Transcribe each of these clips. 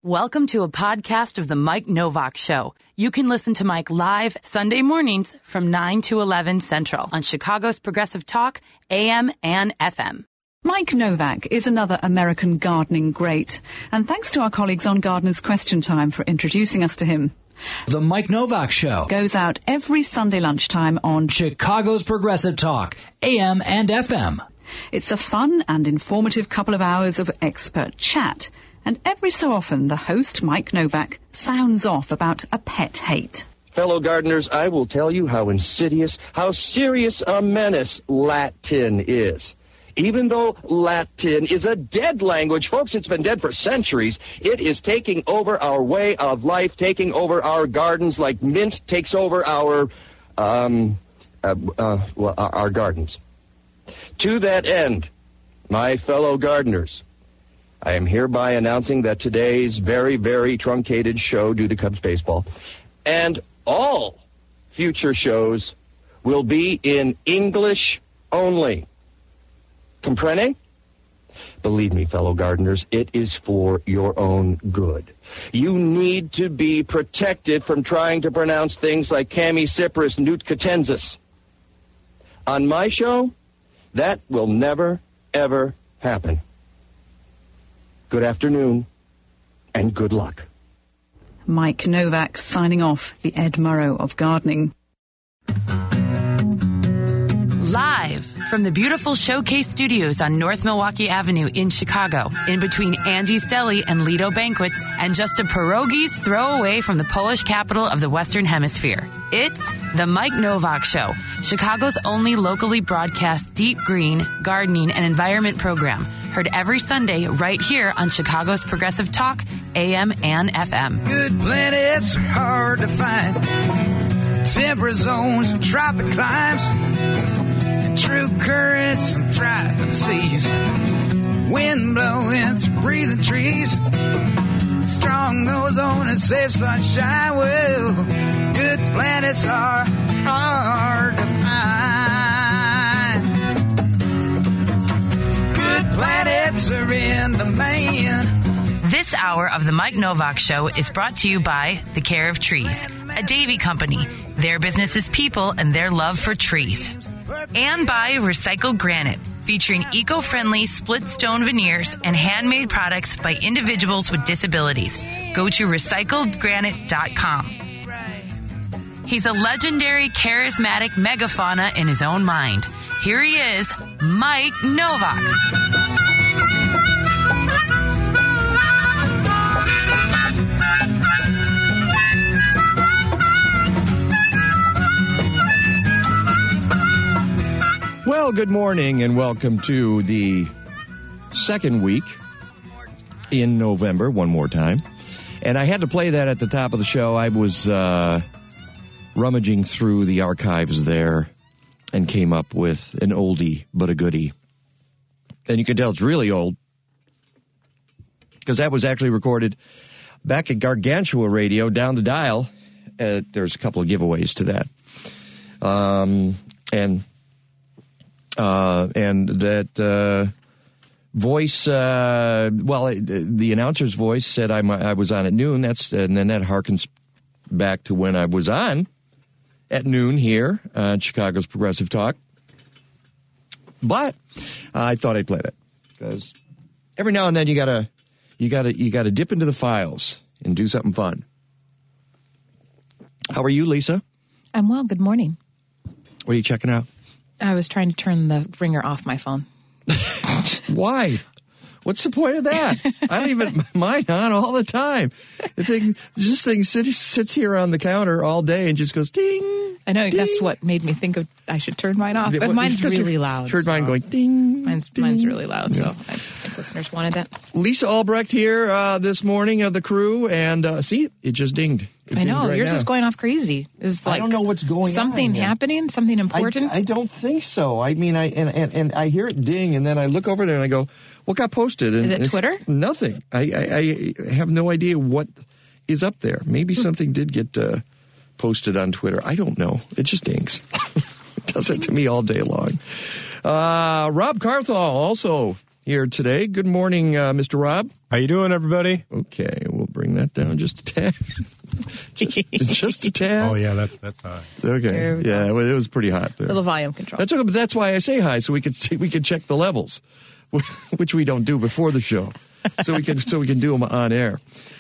Welcome to a podcast of The Mike Novak Show. You can listen to Mike live Sunday mornings from 9 to 11 Central on Chicago's Progressive Talk, AM and FM. Mike Novak is another American gardening great, and thanks to our colleagues on Gardener's Question Time for introducing us to him. The Mike Novak Show Goes out every Sunday lunchtime on Chicago's Progressive Talk, AM and FM. It's a fun and informative couple of hours of expert chat, and every so often the host, Mike Novak, sounds off about a pet hate. Fellow gardeners, I will tell you how insidious, how serious a menace Latin is. Even though Latin is a dead language, folks, it's been dead for centuries, it is taking over our way of life, taking over our gardens like mint takes over our gardens. To that end, my fellow gardeners, I am hereby announcing that today's very, very truncated show due to Cubs baseball and all future shows will be in English only. Comprende? Believe me, fellow gardeners, it is for your own good. You need to be protected from trying to pronounce things like Chamaecyparis nutcatensis. On my show, that will never, ever happen. Good afternoon, and good luck. Mike Novak signing off, the Ed Murrow of gardening. Live from the beautiful Showcase Studios on North Milwaukee Avenue in Chicago, in between Angie's Deli and Lido Banquets, and just a pierogi's throw away from the Polish capital of the Western Hemisphere. It's The Mike Novak Show, Chicago's only locally broadcast deep green, gardening, and environment program. Heard every Sunday right here on Chicago's Progressive Talk, AM and FM. Good planets are hard to find. Temperate zones and tropic climes. And true currents and thriving seas. Wind blowing through breathing trees. Strong ozone and safe sunshine. Well, good planets are hard to find. Good planets are in demand. This hour of the Mike Novak Show is brought to you by The Care of Trees, a Davy company. Their business is people and their love for trees. And by Recycled Granite, featuring eco-friendly split stone veneers and handmade products by individuals with disabilities. Go to recycledgranite.com. He's a legendary, charismatic megafauna in his own mind. Here he is, Mike Novak. Well, good morning and welcome to the second week in November, one more time. And I had to play that at the top of the show. I was rummaging through the archives there and came up with an oldie but a goodie. And you can tell it's really old because that was actually recorded back at Gargantua Radio down the dial. There's a couple of giveaways to that. And that voice, the announcer's voice said I was on at noon. And then that harkens back to when I was on at noon here on Chicago's Progressive Talk. But I thought I'd play that because every now and then you gotta dip into the files and do something fun. How are you, Lisa? I'm well. Good morning. What are you checking out? I was trying to turn the ringer off my phone. Why? What's the point of that? I leave mine on all the time. This thing sits here on the counter all day and just goes ding. I know, ding. that's what made me think of I should turn mine off. But mine's really loud. Heard mine going ding. Mine's really loud, so I think listeners wanted that. Lisa Albrecht here this morning of the crew, and see, it just dinged. I know, yours is going off crazy. It's like I don't know what's going on. Something happening? Something important? I don't think so. I mean, I hear it ding, and then I look over there and I go, what got posted? And is it Twitter? Nothing. I have no idea what is up there. Maybe something did get posted on Twitter. I don't know. It just dings. It does it to me all day long. Rob Carthall also here today. Good morning, Mr. Rob. How you doing, everybody? Okay, we'll bring bring that down just a tad. just a tad. Oh, yeah, that's high. Okay. Yeah, well, it was pretty hot there. Little volume control. That's okay, but that's why I say high, so we could check the levels, which we don't do before the show. So we can do them on air.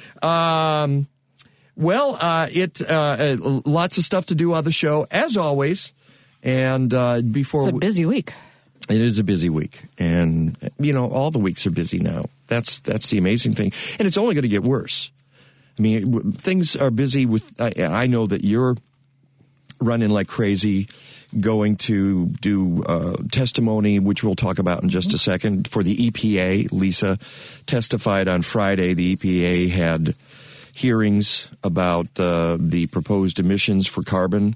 Lots of stuff to do on the show, as always. And before it's a busy week. It is a busy week, and all the weeks are busy now. That's the amazing thing, and it's only going to get worse. I mean, things are busy with. I know that you're running like crazy, going to do testimony, which we'll talk about in just a second, for the EPA. Lisa testified on Friday. The EPA had hearings about the proposed emissions for carbon.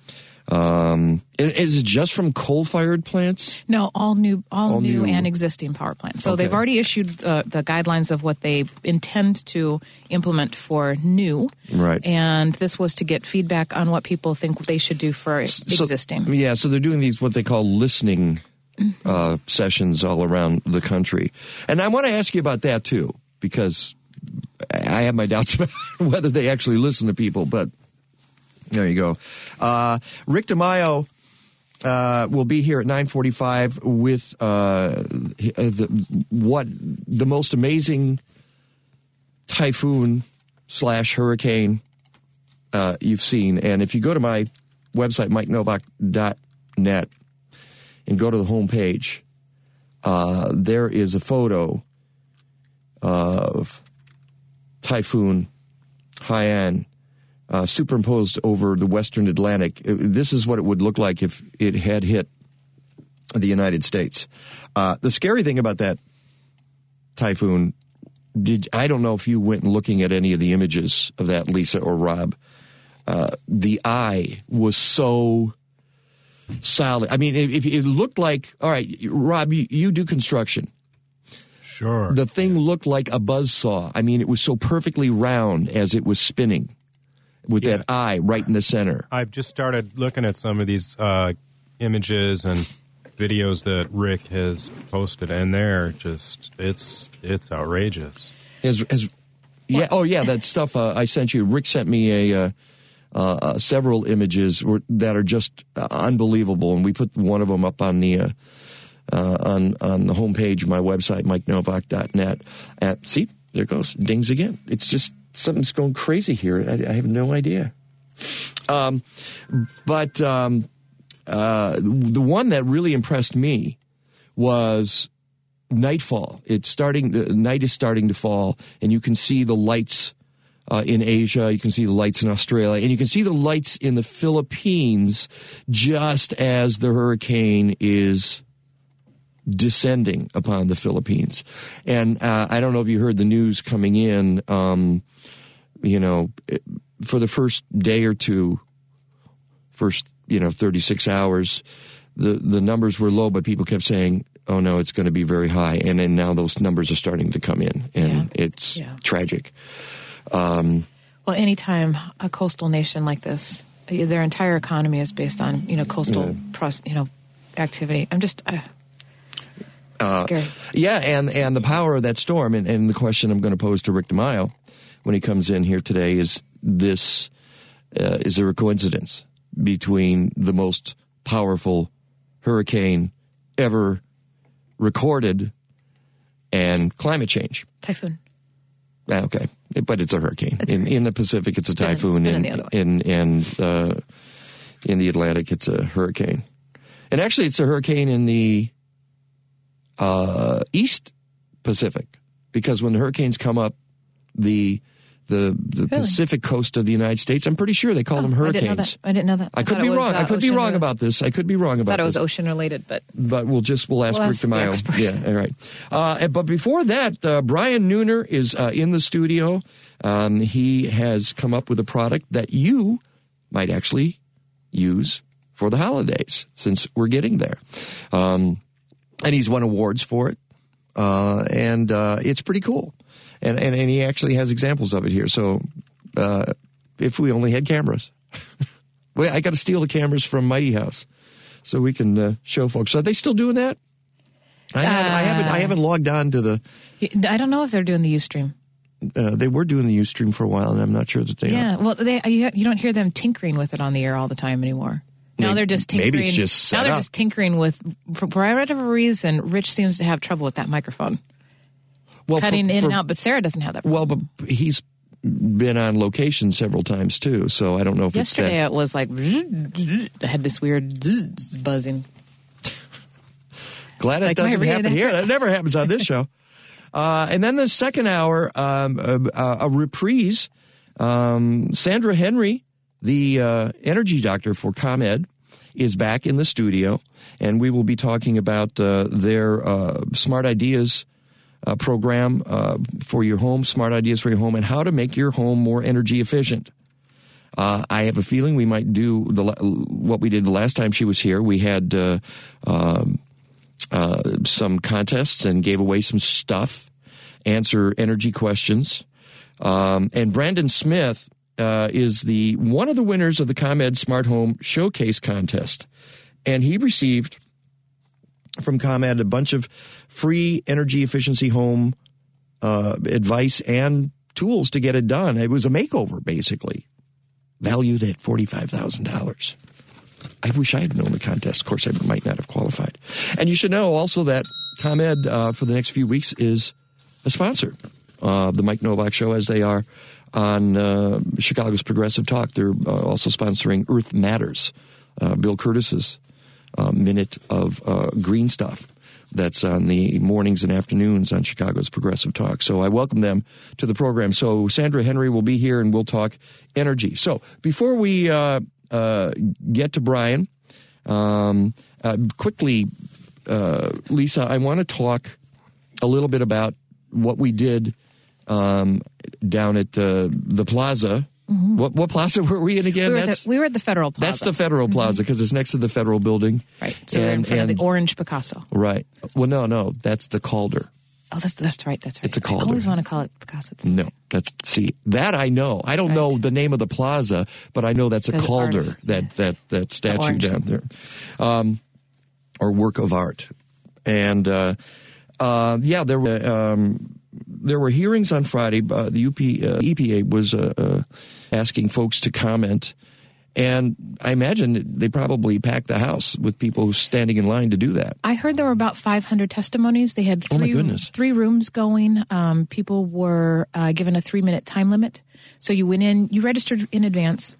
Is it just from coal-fired plants? No, all new and existing power plants. So they've already issued the guidelines of what they intend to implement for new. Right. And this was to get feedback on what people think they should do for existing. Yeah, so they're doing these, what they call listening sessions all around the country. And I want to ask you about that, too, because I have my doubts about whether they actually listen to people, but there you go. Rick DeMaio will be here at 9:45 with the most amazing typhoon / hurricane you've seen. And if you go to my website, MikeNovak.net, and go to the homepage, there is a photo of Typhoon Haiyan superimposed over the Western Atlantic. This is what it would look like if it had hit the United States. The scary thing about that typhoon, I don't know if you went looking at any of the images of that, Lisa or Rob. The eye was so solid. I mean, if it looked like, all right, Rob, you do construction. Sure. The thing looked like a buzzsaw. I mean, it was so perfectly round as it was spinning, with that eye right in the center. I've just started looking at some of these images and videos that Rick has posted, and they're just, it's outrageous. That stuff I sent you. Rick sent me several images that are just unbelievable, and we put one of them up on the on the homepage of my website, MikeNovak.net. See, there it goes, dings again. It's just something's going crazy here. I have no idea. The one that really impressed me was nightfall. Night is starting to fall, and you can see the lights in Asia. You can see the lights in Australia, and you can see the lights in the Philippines just as the hurricane is descending upon the Philippines. And I don't know if you heard the news coming in, for the first day or two, 36 hours, the numbers were low, but people kept saying, oh no, it's going to be very high. And then now those numbers are starting to come in, and it's tragic. Well, anytime a coastal nation like this, their entire economy is based on, coastal, activity. I'm just... scary. Yeah, and the power of that storm, and the question I'm going to pose to Rick DeMaio when he comes in here today is this, is there a coincidence between the most powerful hurricane ever recorded and climate change? Typhoon. Okay, but it's a hurricane. In the Pacific, it's a typhoon, and in the Atlantic, it's a hurricane. And actually, it's a hurricane in the East Pacific, because when the hurricanes come up the Pacific coast of the United States, I'm pretty sure they call them hurricanes. I didn't know that. I could be wrong. I could be wrong about this. I thought it was ocean related, but we'll ask Rick DeMaio. Yeah, all right. But before that, Brian Nooner is in the studio. He has come up with a product that you might actually use for the holidays, since we're getting there. And he's won awards for it. And it's pretty cool. And he actually has examples of it here. So if we only had cameras. Well, I got to steal the cameras from Mighty House so we can show folks. Are they still doing that? I haven't logged on to the... I don't know if they're doing the Ustream. They were doing the Ustream for a while, and I'm not sure that they are. Yeah, well, you don't hear them tinkering with it on the air all the time anymore. Now they're just tinkering. Maybe it's just set up. Just tinkering with, for whatever reason, Rich seems to have trouble with that microphone. Well, cutting in and out, but Sarah doesn't have that problem. Well, but he's been on location several times, too, so I don't know if Yesterday it was like, it had this weird buzzing. Glad it doesn't happen here. That never happens on this show. And then the second hour, a reprise. Sandra Henry, the energy doctor for ComEd, is back in the studio, and we will be talking about their Smart Ideas program for your home, Smart Ideas for your home, and how to make your home more energy efficient. I have a feeling we might do what we did the last time she was here. We had some contests and gave away some stuff, answer energy questions. And Brandon Smith is one of the winners of the ComEd Smart Home Showcase Contest. And he received from ComEd a bunch of free energy efficiency home advice and tools to get it done. It was a makeover, basically, valued at $45,000. I wish I had known the contest. Of course, I might not have qualified. And you should know also that ComEd for the next few weeks is a sponsor of the Mike Novak Show, as they are on Chicago's Progressive Talk. They're also sponsoring Earth Matters, Bill Curtis's minute of green stuff that's on the mornings and afternoons on Chicago's Progressive Talk. So I welcome them to the program. So Sandra Henry will be here, and we'll talk energy. So before we get to Brian, quickly, Lisa, I want to talk a little bit about what we did down at the Plaza. Mm-hmm. What plaza were we in again? We were at the Federal Plaza. That's the Federal Plaza, because it's next to the Federal Building. Right. So we're in front of the Orange Picasso. Right. Well, no, that's the Calder. Oh, that's right. It's a Calder. I always want to call it Picasso. No, that I know. I don't know the name of the plaza, but I know that's a Calder, that statue down there, or work of art. And there were hearings on Friday. The EPA was asking folks to comment, and I imagine they probably packed the house with people standing in line to do that. I heard there were about 500 testimonies. They had three rooms going. People were given a 3-minute time limit. So you went in, you registered in advance.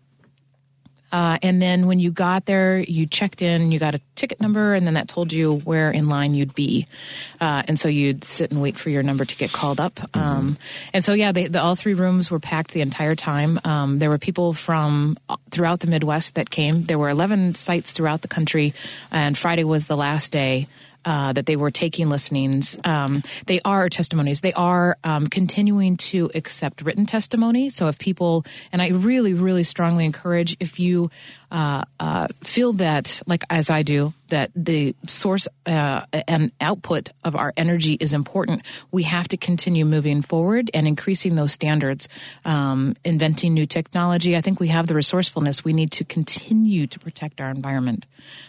And then when you got there, you checked in, you got a ticket number, and then that told you where in line you'd be. And so you'd sit and wait for your number to get called up. And so, all 3 rooms were packed the entire time. There were people from throughout the Midwest that came. There were 11 sites throughout the country, and Friday was the last day that they were taking listenings. They are testimonies. They are continuing to accept written testimony. So if people, and I really, really strongly encourage, if you feel that, like as I do, that the source and output of our energy is important, we have to continue moving forward and increasing those standards, inventing new technology. I think we have the resourcefulness. We need to continue to protect our environment.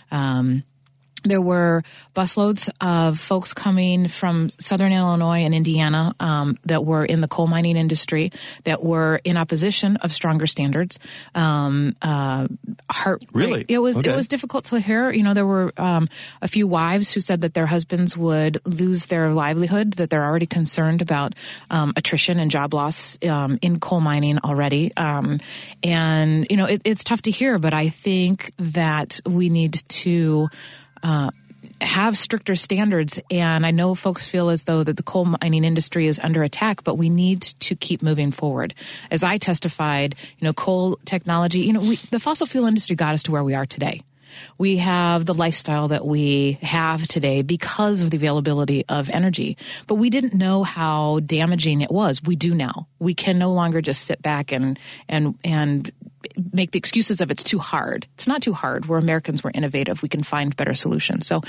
There were busloads of folks coming from Southern Illinois and Indiana that were in the coal mining industry that were in opposition of stronger standards. Really? It was difficult to hear. You know, there were a few wives who said that their husbands would lose their livelihood, that they're already concerned about attrition and job loss in coal mining already. And, you know, it's tough to hear, but I think that we need to have stricter standards. And I know folks feel as though that the coal mining industry is under attack, but we need to keep moving forward. As I testified, you know, coal technology, the fossil fuel industry got us to where we are today. We have the lifestyle that we have today because of the availability of energy. But we didn't know how damaging it was. We do now. We can no longer just sit back and make the excuses of it's too hard. It's not too hard. We're Americans. We're innovative. We can find better solutions. So,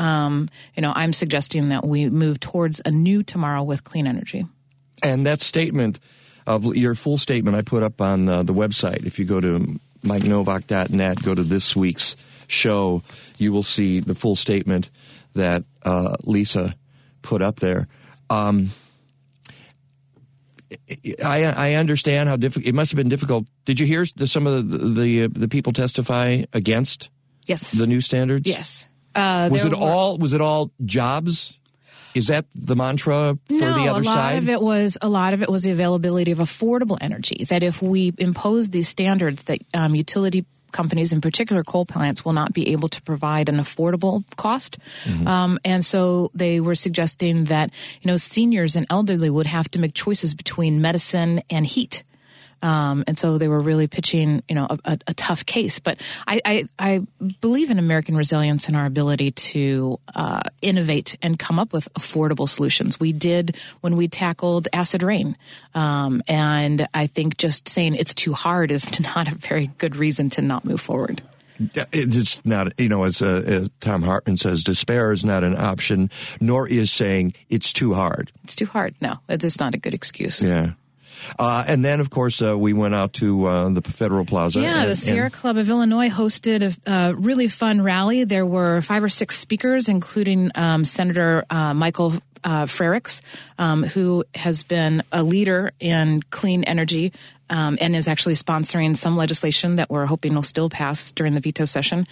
I'm suggesting that we move towards a new tomorrow with clean energy. And that statement of your full statement I put up on the website. If you go to MikeNovak.net, go to this week's show, you will see the full statement that Lisa put up there. I understand how difficult it must have been difficult. Did you hear some of the people testify against the new standards? Yes. Was it all jobs? Is that the mantra for the other side? A lot of it was the availability of affordable energy. That if we impose these standards, that utility companies, in particular coal plants, will not be able to provide an affordable cost. Mm-hmm. And so they were suggesting that, seniors and elderly would have to make choices between medicine and heat. And so they were really pitching, a tough case. But I believe in American resilience and our ability to innovate and come up with affordable solutions. We did when we tackled acid rain. And I think just saying it's too hard is not a very good reason to not move forward. It's not, as Tom Hartman says, despair is not an option, nor is saying it's too hard. It's too hard. No, it's not a good excuse. Yeah. And then, of course, we went out to the Federal Plaza. Yeah, the Sierra Club of Illinois hosted a really fun rally. There were 5 or 6 speakers, including Senator Michael Frerichs, who has been a leader in clean energy and is actually sponsoring some legislation that we're hoping will still pass during the veto session.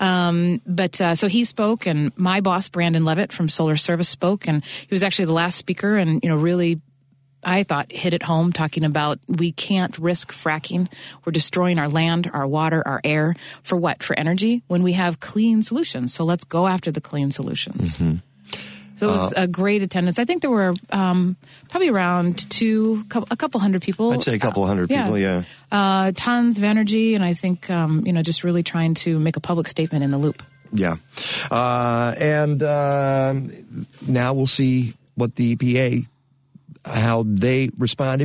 So he spoke, and my boss, Brandon Levitt from Solar Service, spoke, and he was actually the last speaker and, really, I thought, hit it home, talking about we can't risk fracking. We're destroying our land, our water, our air. For what? For energy? When we have clean solutions. So let's go after the clean solutions. Mm-hmm. So it was a great attendance. I think there were probably around a couple hundred people. I'd say a couple hundred people, yeah. Tons of energy, and I think, just really trying to make a public statement in the loop. Yeah. And now we'll see what the EPA, how they respond.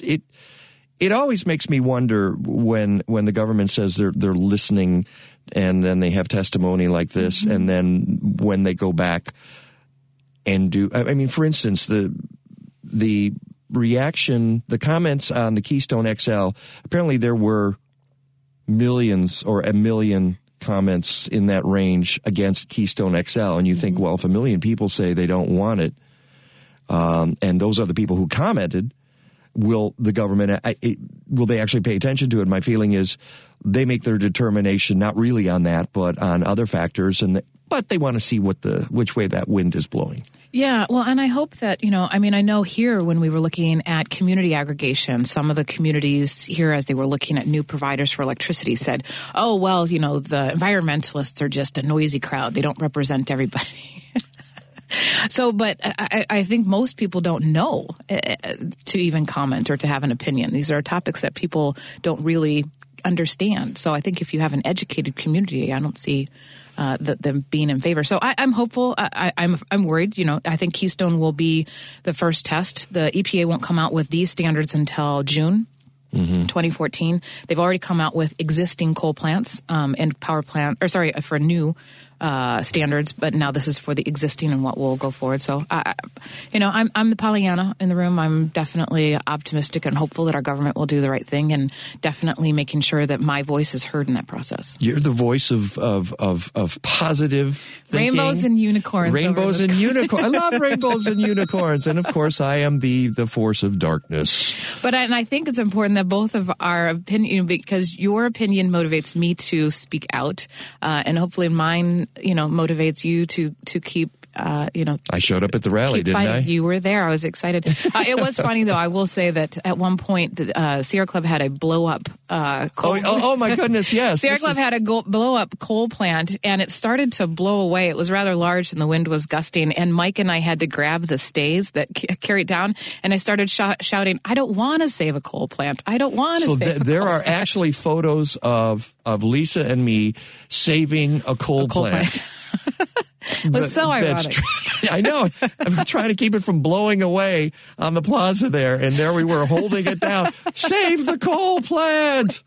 It always makes me wonder when the government says they're listening, and then they have testimony like this, mm-hmm. and then when they go back and do, for instance, the reaction, the comments on the Keystone XL, apparently there were millions or a million comments in that range against Keystone XL, and you mm-hmm. think, well, if a million people say they don't want it, and those are the people who commented, will the government, will they actually pay attention to it? My feeling is they make their determination not really on that, but on other factors, but they want to see which way that wind is blowing. Yeah, well, and I hope that, I know here when we were looking at community aggregation, some of the communities here, as they were looking at new providers for electricity, said, oh, well, the environmentalists are just a noisy crowd. They don't represent everybody. So, but I think most people don't know to even comment or to have an opinion. These are topics that people don't really understand. So I think if you have an educated community, I don't see them being in favor. So I'm hopeful. I'm worried. I think Keystone will be the first test. The EPA won't come out with these standards until June. Mm-hmm. 2014. They've already come out with existing coal plants and power plant, for new standards, but now this is for the existing and what will go forward. So, I'm the Pollyanna in the room. I'm definitely optimistic and hopeful that our government will do the right thing, and definitely making sure that my voice is heard in that process. You're the voice of positive thinking. Rainbows and unicorns. Rainbows and unicorns. I love rainbows and unicorns, and of course, I am the force of darkness. But I think it's important that both of our opinion, because your opinion motivates me to speak out, and hopefully mine motivates you to keep, I showed up at the rally, didn't I? You were there. I was excited. It was funny, though. I will say that at one point, the Sierra Club had a blow-up coal. Oh, my goodness, yes. Sierra Club had a blow-up coal plant, and it started to blow away. It was rather large, and the wind was gusting, and Mike and I had to grab the stays that carry it down, and I started shouting, I don't want to save a coal plant. I don't want to save a coal there are plant. Actually photos of Lisa and me saving a coal plant. It was so ironic. I know. I'm trying to keep it from blowing away on the plaza there, and there we were holding it down. Save the coal plant!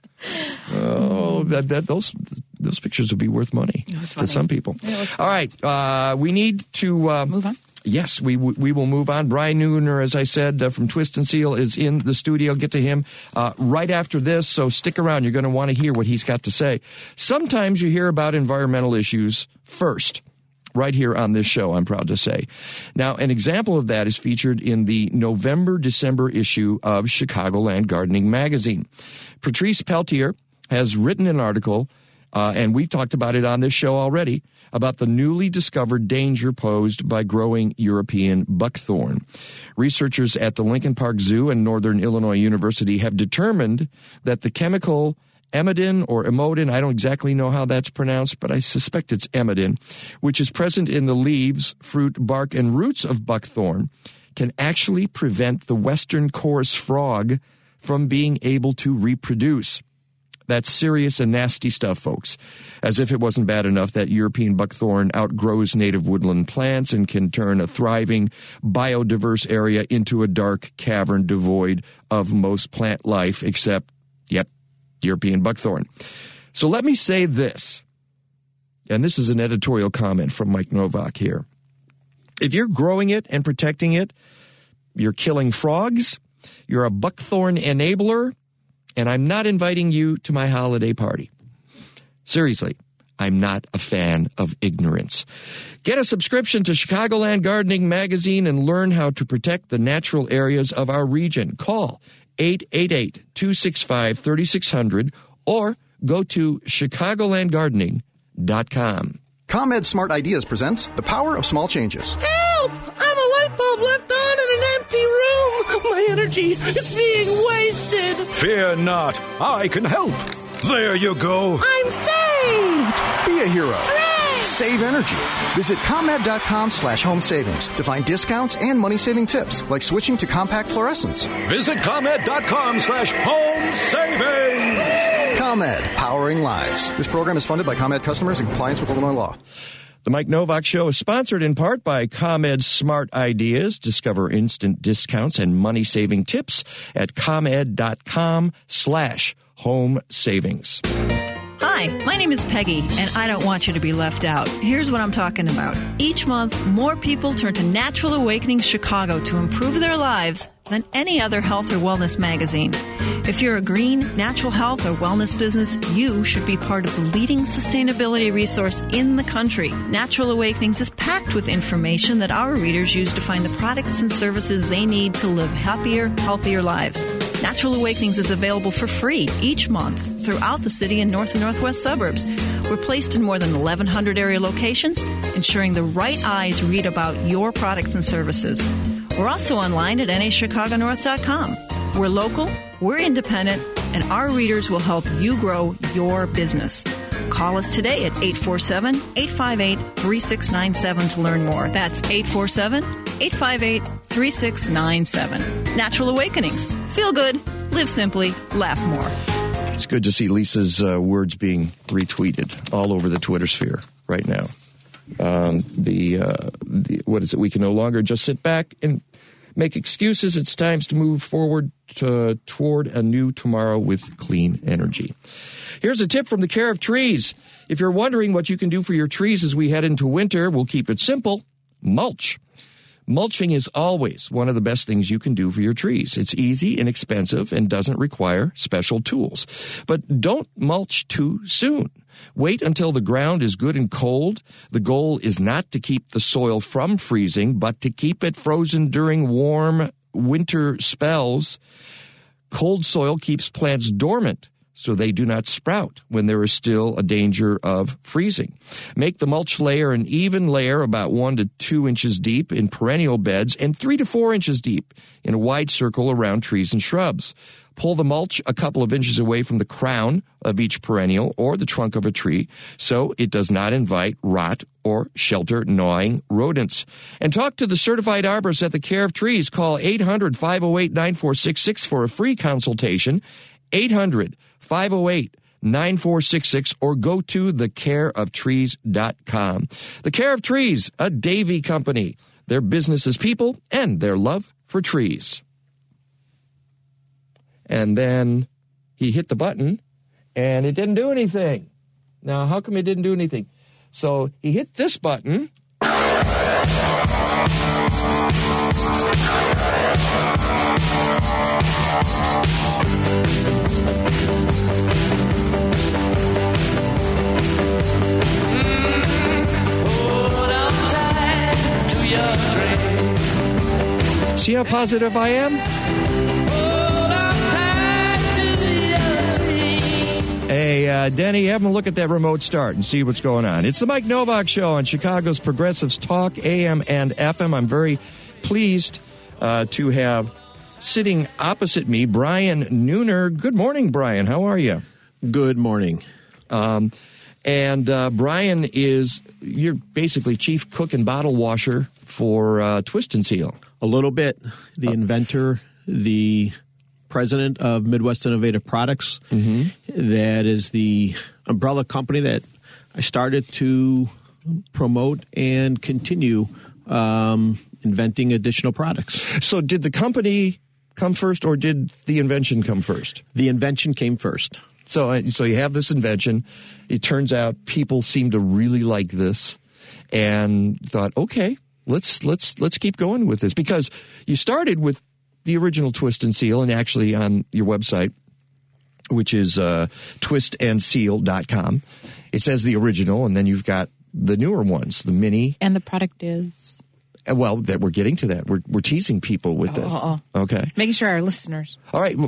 Oh, those pictures would be worth money to some people. Yeah, all right, we need to move on. Yes, we will move on. Brian Neuner, as I said, from Twist and Seal, is in the studio. Get to him right after this, so stick around. You're going to want to hear what he's got to say. Sometimes you hear about environmental issues first. right here on this show, I'm proud to say. Now, an example of that is featured in the November-December issue of Chicagoland Gardening Magazine. Patrice Peltier has written an article, and we've talked about it on this show already, about the newly discovered danger posed by growing European buckthorn. Researchers at the Lincoln Park Zoo and Northern Illinois University have determined that the chemical emodin or emodin, I don't exactly know how that's pronounced, but I suspect it's emodin, which is present in the leaves, fruit, bark, and roots of buckthorn, can actually prevent the western chorus frog from being able to reproduce. That's serious and nasty stuff, folks. As if it wasn't bad enough that European buckthorn outgrows native woodland plants and can turn a thriving, biodiverse area into a dark cavern devoid of most plant life except, European buckthorn. So let me say this, and this is an editorial comment from Mike Novak here. If you're growing it and protecting it, you're killing frogs, you're a buckthorn enabler, and I'm not inviting you to my holiday party. Seriously, I'm not a fan of ignorance. Get a subscription to Chicagoland Gardening Magazine and learn how to protect the natural areas of our region. Call 888-265-3600 or go to chicagolandgardening.com. ComEd Smart Ideas presents The Power of Small Changes. Help! I'm a light bulb left on in an empty room. My energy is being wasted. Fear not. I can help. There you go. I'm saved. Be a hero. Hooray! Save energy. Visit ComEd.com/home savings to find discounts and money-saving tips, like switching to compact fluorescents. Visit ComEd.com/home savings. ComEd, powering lives. This program is funded by ComEd customers in compliance with Illinois law. The Mike Novak Show is sponsored in part by ComEd Smart Ideas. Discover instant discounts and money-saving tips at ComEd.com/home savings. Hi, my name is Peggy, and I don't want you to be left out. Here's what I'm talking about. Each month, more people turn to Natural Awakening Chicago to improve their lives than any other health or wellness magazine. If you're a green, natural health, or wellness business, you should be part of the leading sustainability resource in the country. Natural Awakenings is packed with information that our readers use to find the products and services they need to live happier, healthier lives. Natural Awakenings is available for free each month throughout the city and north and northwest suburbs. We're placed in more than 1,100 area locations, ensuring the right eyes read about your products and services. We're also online at nachicagonorth.com. We're local, we're independent, and our readers will help you grow your business. Call us today at 847-858-3697 to learn more. That's 847-858-3697. Natural Awakenings. Feel good, live simply, laugh more. It's good to see Lisa's words being retweeted all over the Twitter sphere right now. What is it? We can no longer just sit back and make excuses. It's time to move forward toward a new tomorrow with clean energy. Here's a tip from the Care of Trees. If you're wondering what you can do for your trees as we head into winter, we'll keep it simple. Mulch. Mulching is always one of the best things you can do for your trees. It's easy, inexpensive, and doesn't require special tools. But don't mulch too soon. Wait until the ground is good and cold. The goal is not to keep the soil from freezing, but to keep it frozen during warm winter spells. Cold soil keeps plants dormant, so they do not sprout when there is still a danger of freezing. Make the mulch layer an even layer about 1 to 2 inches deep in perennial beds and 3 to 4 inches deep in a wide circle around trees and shrubs. Pull the mulch a couple of inches away from the crown of each perennial or the trunk of a tree so it does not invite rot or shelter gnawing rodents. And talk to the certified arborist at the Care of Trees. Call 800-508-9466 for a free consultation. 800-508-9466 or go to thecareoftrees.com. The Care of Trees, a Davy company. Their business is people and their love for trees. And then he hit the button and it didn't do anything. Now, how come it didn't do anything? So he hit this button. Hold on. See how positive I am? Hey, Denny, have a look at that remote start and see what's going on. It's the Mike Novak Show on Chicago's Progressives Talk, AM and FM. I'm very pleased to have sitting opposite me Brian Nooner. Good morning, Brian. How are you? Good morning. And Brian you're basically chief cook and bottle washer for Twist and Seal. A little bit. The inventor, the president of Midwest Innovative Products. Mm-hmm. That is the umbrella company that I started to promote and continue inventing additional products. So did the company come first or did the invention come first? The invention came first. So you have this invention. It turns out people seem to really like this and thought, okay, let's keep going with this, because you started with the original Twist and Seal, and actually on your website, which is twistandseal.com, it says the original, and then you've got the newer ones, the mini. And the product is? Well, that we're getting to that. We're teasing people with this. Okay. Making sure our listeners. All right.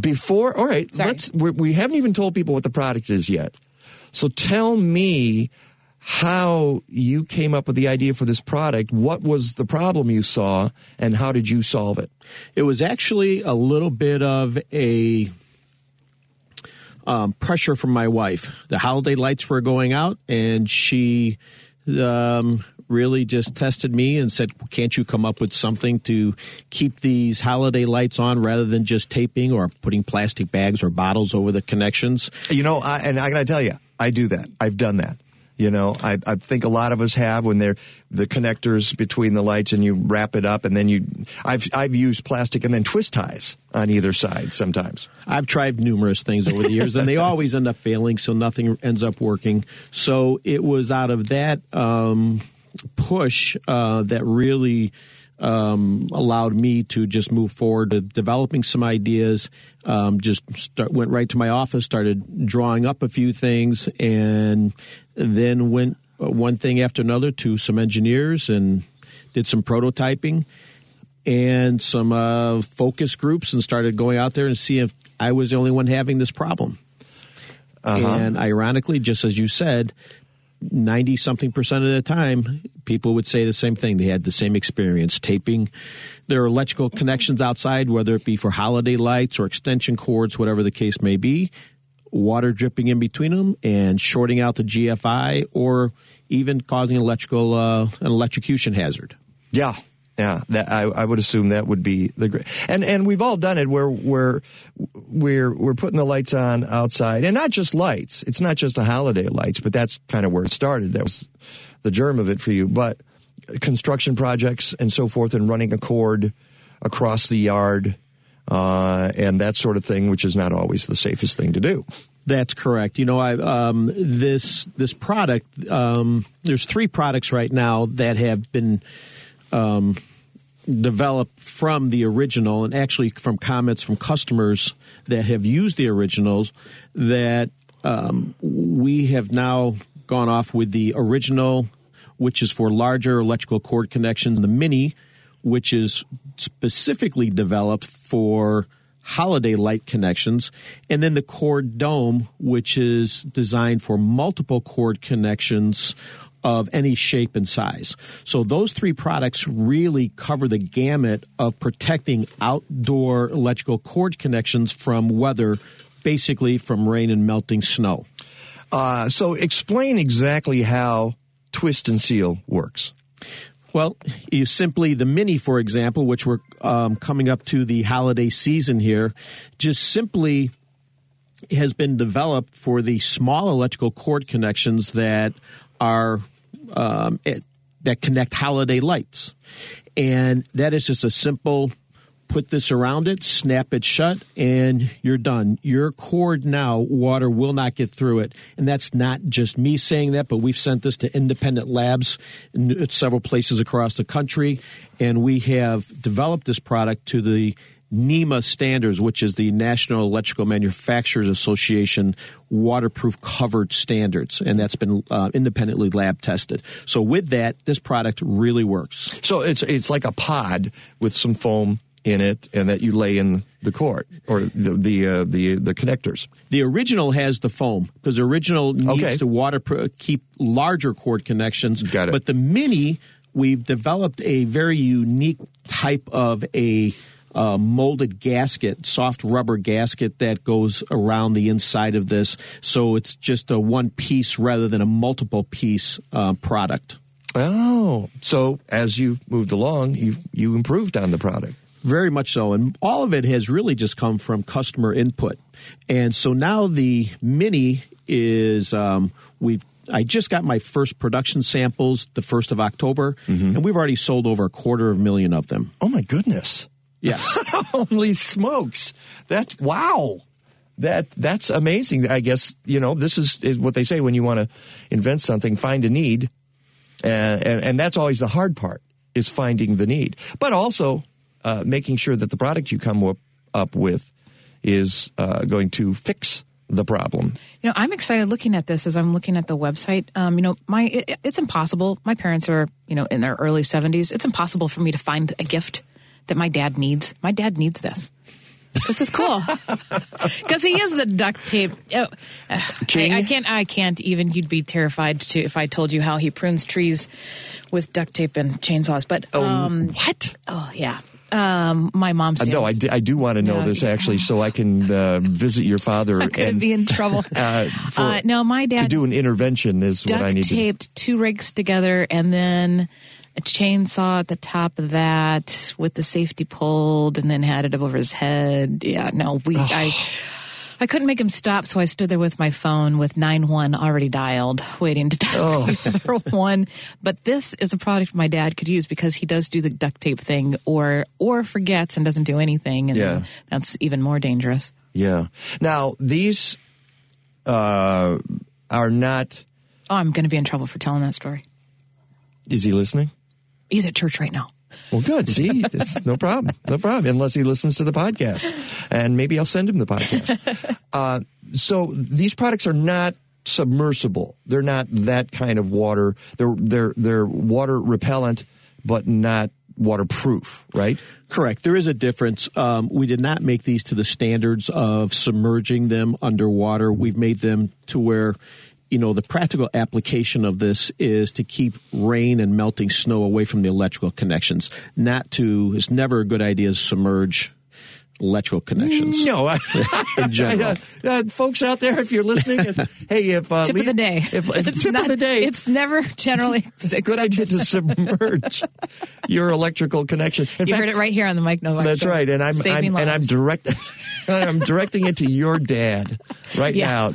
We haven't even told people what the product is yet. So tell me how you came up with the idea for this product. What was the problem you saw, and how did you solve it? It was actually a little bit of a pressure from my wife. The holiday lights were going out, and she really just tested me and said, can't you come up with something to keep these holiday lights on rather than just taping or putting plastic bags or bottles over the connections? You know, I got to tell you, I do that. I've done that. You know, I think a lot of us have, when they're the connectors between the lights and you wrap it up, and then I've used plastic and then twist ties on either side sometimes. I've tried numerous things over the years, and they always end up failing, so nothing ends up working. So it was out of that push that really allowed me to just move forward to developing some ideas. Went right to my office, started drawing up a few things, and then went one thing after another to some engineers and did some prototyping and some focus groups, and started going out there and see if I was the only one having this problem. And ironically, just as you said, 90-something% of the time, people would say the same thing. They had the same experience taping their electrical connections outside, whether it be for holiday lights or extension cords, whatever the case may be, water dripping in between them and shorting out the GFI, or even causing an electrocution hazard. Yeah. Yeah, I would assume that would be the great, and we've all done it where we're putting the lights on outside, and not just lights. It's not just the holiday lights, but that's kind of where it started. That was the germ of it for you. But construction projects and so forth, and running a cord across the yard, and that sort of thing, which is not always the safest thing to do. That's correct. You know, this product. There's 3 products right now that have been developed from the original, and actually from comments from customers that have used the originals, that we have now gone off with the original, which is for larger electrical cord connections, the mini, which is specifically developed for holiday light connections, and then the cord dome, which is designed for multiple cord connections of any shape and size. So those 3 products really cover the gamut of protecting outdoor electrical cord connections from weather, basically from rain and melting snow. So explain exactly how Twist and Seal works. Well, you simply, the mini, for example, which we're coming up to the holiday season here, just simply has been developed for the small electrical cord connections that are that connect holiday lights. And that is just a simple, put this around it, snap it shut, and you're done. Your cord now, water will not get through it. And that's not just me saying that, but we've sent this to independent labs in several places across the country. And we have developed this product to the NEMA standards, which is the National Electrical Manufacturers Association waterproof covered standards, and that's been independently lab tested. So with that, this product really works. So it's like a pod with some foam in it, and that you lay in the cord or the connectors. The original has the foam because the original needs to keep larger cord connections. Got it. But the Mini, we've developed a very unique type of a molded gasket, soft rubber gasket that goes around the inside of this. So it's just a one piece rather than a multiple piece product. Oh, so as you moved along, you improved on the product. Very much so. And all of it has really just come from customer input. And so now the Mini is, I just got my first production samples the 1st of October, and we've already sold over 250,000 of them. Oh, my goodness. Yes. Holy smokes. Wow. That's amazing. I guess, this is what they say when you want to invent something, find a need. And that's always the hard part, is finding the need. But also making sure that the product you come up with is going to fix the problem. I'm excited looking at this as I'm looking at the website. It's impossible. My parents are, in their early 70s. It's impossible for me to find a gift that my dad needs. My dad needs this. This is cool because he is the duct tape. King? I can't even. You'd be terrified if I told you how he prunes trees with duct tape and chainsaws. But what? Oh yeah. My mom's. No, I do want to know this actually, so I can visit your father. I'm going to be in trouble. No, my dad to do an intervention is what I need. Duct taped 2 rakes together, and then a chainsaw at the top of that with the safety pulled, and then had it over his head. Yeah, no, I couldn't make him stop, so I stood there with my phone with 911 already dialed, waiting to dial the other one. But this is a product my dad could use because he does do the duct tape thing or forgets and doesn't do anything, and that's even more dangerous. Yeah. Now, these are not... Oh, I'm going to be in trouble for telling that story. Is he listening? He's at church right now. Well, good. See, it's no problem. No problem. Unless he listens to the podcast. And maybe I'll send him the podcast. So these products are not submersible. They're not that kind of water. They're water repellent, but not waterproof, right? Correct. There is a difference. We did not make these to the standards of submerging them underwater. We've made them to where... the practical application of this is to keep rain and melting snow away from the electrical connections. It's never a good idea to submerge electrical connections. No. In general. Folks out there, if you're listening, tip of the day. It's never generally it's a good idea to submerge your electrical connection. You heard it right here on the Mike Novak That's show. Right, and I'm directing it to your dad right now.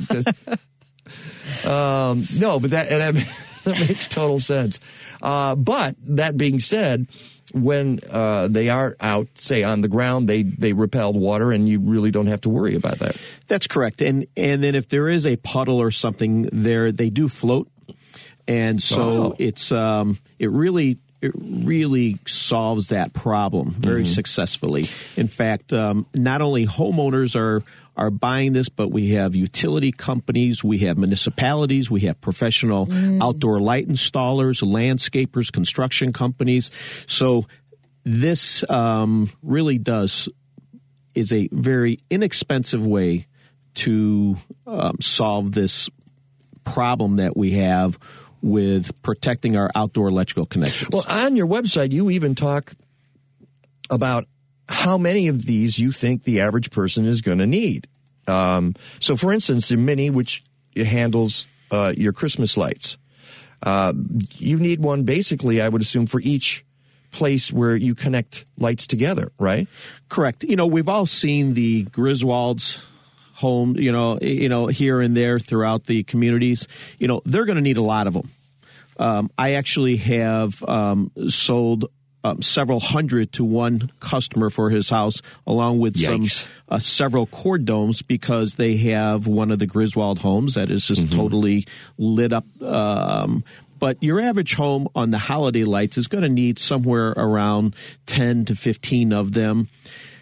No, but that makes total sense. But that being said, when they are out, say on the ground, they repel water, and you really don't have to worry about that. That's correct. And then if there is a puddle or something there, they do float, and so it's it really solves that problem very successfully. In fact, not only homeowners are buying this, but we have utility companies, we have municipalities, we have professional outdoor light installers, landscapers, construction companies. So this really is a very inexpensive way to solve this problem that we have with protecting our outdoor electrical connections. Well, on your website, you even talk about how many of these you think the average person is going to need. So, for instance, the Mini, which handles your Christmas lights, you need one basically, I would assume, for each place where you connect lights together, right? Correct. We've all seen the Griswolds home, here and there throughout the communities. They're going to need a lot of them. I actually have sold several hundred to one customer for his house, along with several cord domes, because they have one of the Griswold homes that is just totally lit up. But your average home on the holiday lights is going to need somewhere around 10 to 15 of them.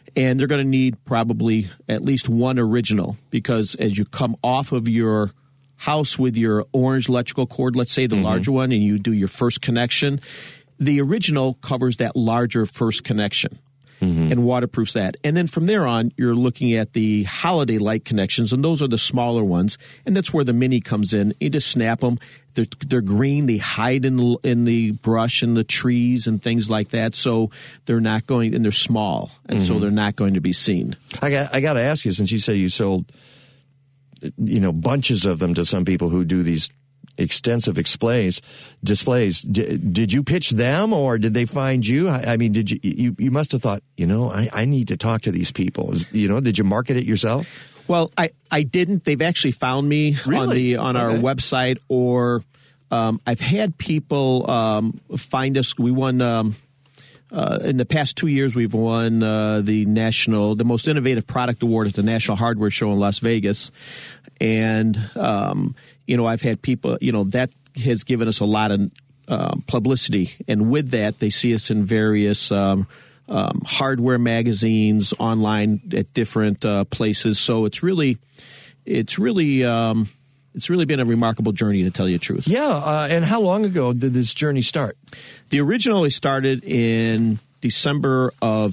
And they're going to need probably at least one original, because as you come off of your house with your orange electrical cord, let's say the larger one, and you do your first connection, the original covers that larger first connection and waterproofs that. And then from there on, you're looking at the holiday light connections, and those are the smaller ones. And that's where the Mini comes in. You just snap them. They're green. They hide in the brush and the trees and things like that. So they're not going, and they're small, and so they're not going to be seen. I got to ask you, since you say you sold, bunches of them to some people who do these extensive displays. Did you pitch them, or did they find you? I mean, did you must have thought, I need to talk to these people. Did you market it yourself? Well, I didn't. They've actually found me on our website, or I've had people find us. We won in the past 2 years. We've won the Most Innovative Product Award at the National Hardware Show in Las Vegas, and I've had people. That has given us a lot of publicity, and with that, they see us in various hardware magazines, online at different places. So it's really been a remarkable journey, to tell you the truth. Yeah, and how long ago did this journey start? The original started in December of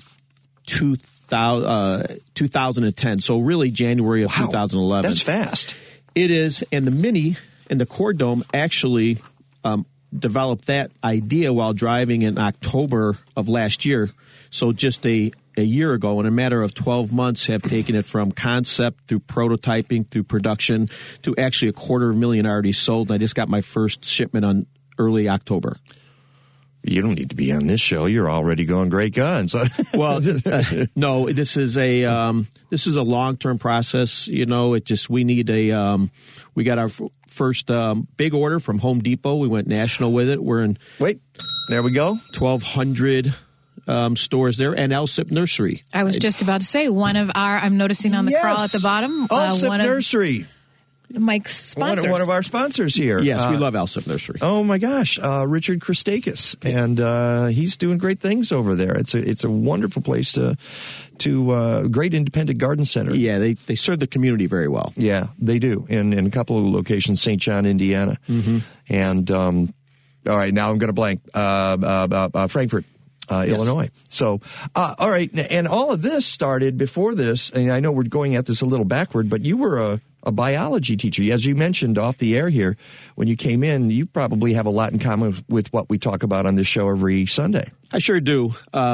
2010, so really January of 2011. That's fast. It is, and the Mini and the Cord Dome actually developed that idea while driving in October of last year. So just a year ago, in a matter of 12 months, have taken it from concept through prototyping, through production, to actually 250,000 already sold. And I just got my first shipment on early October. You don't need to be on this show. You're already going great guns. Well, no, this is a long-term process. We need we got our first big order from Home Depot. We went national with it. There we go. 1,200 stores there, and Alsip Nursery. I was just about to say, I'm noticing on the crawl at the bottom. Alsip Nursery. Mike's sponsors. One of our sponsors here. Yes, we love Alsip Nursery. Oh my gosh, Richard Christakis, and he's doing great things over there. It's a wonderful place to great independent garden center. Yeah, they serve the community very well. Yeah, they do, in a couple of locations, St. John, Indiana, and all right, now I'm going to blank. Frankfort. Illinois. So, all right. And all of this started before this. And I know we're going at this a little backward, but you were a biology teacher. As you mentioned off the air here, when you came in, you probably have a lot in common with what we talk about on this show every Sunday. I sure do.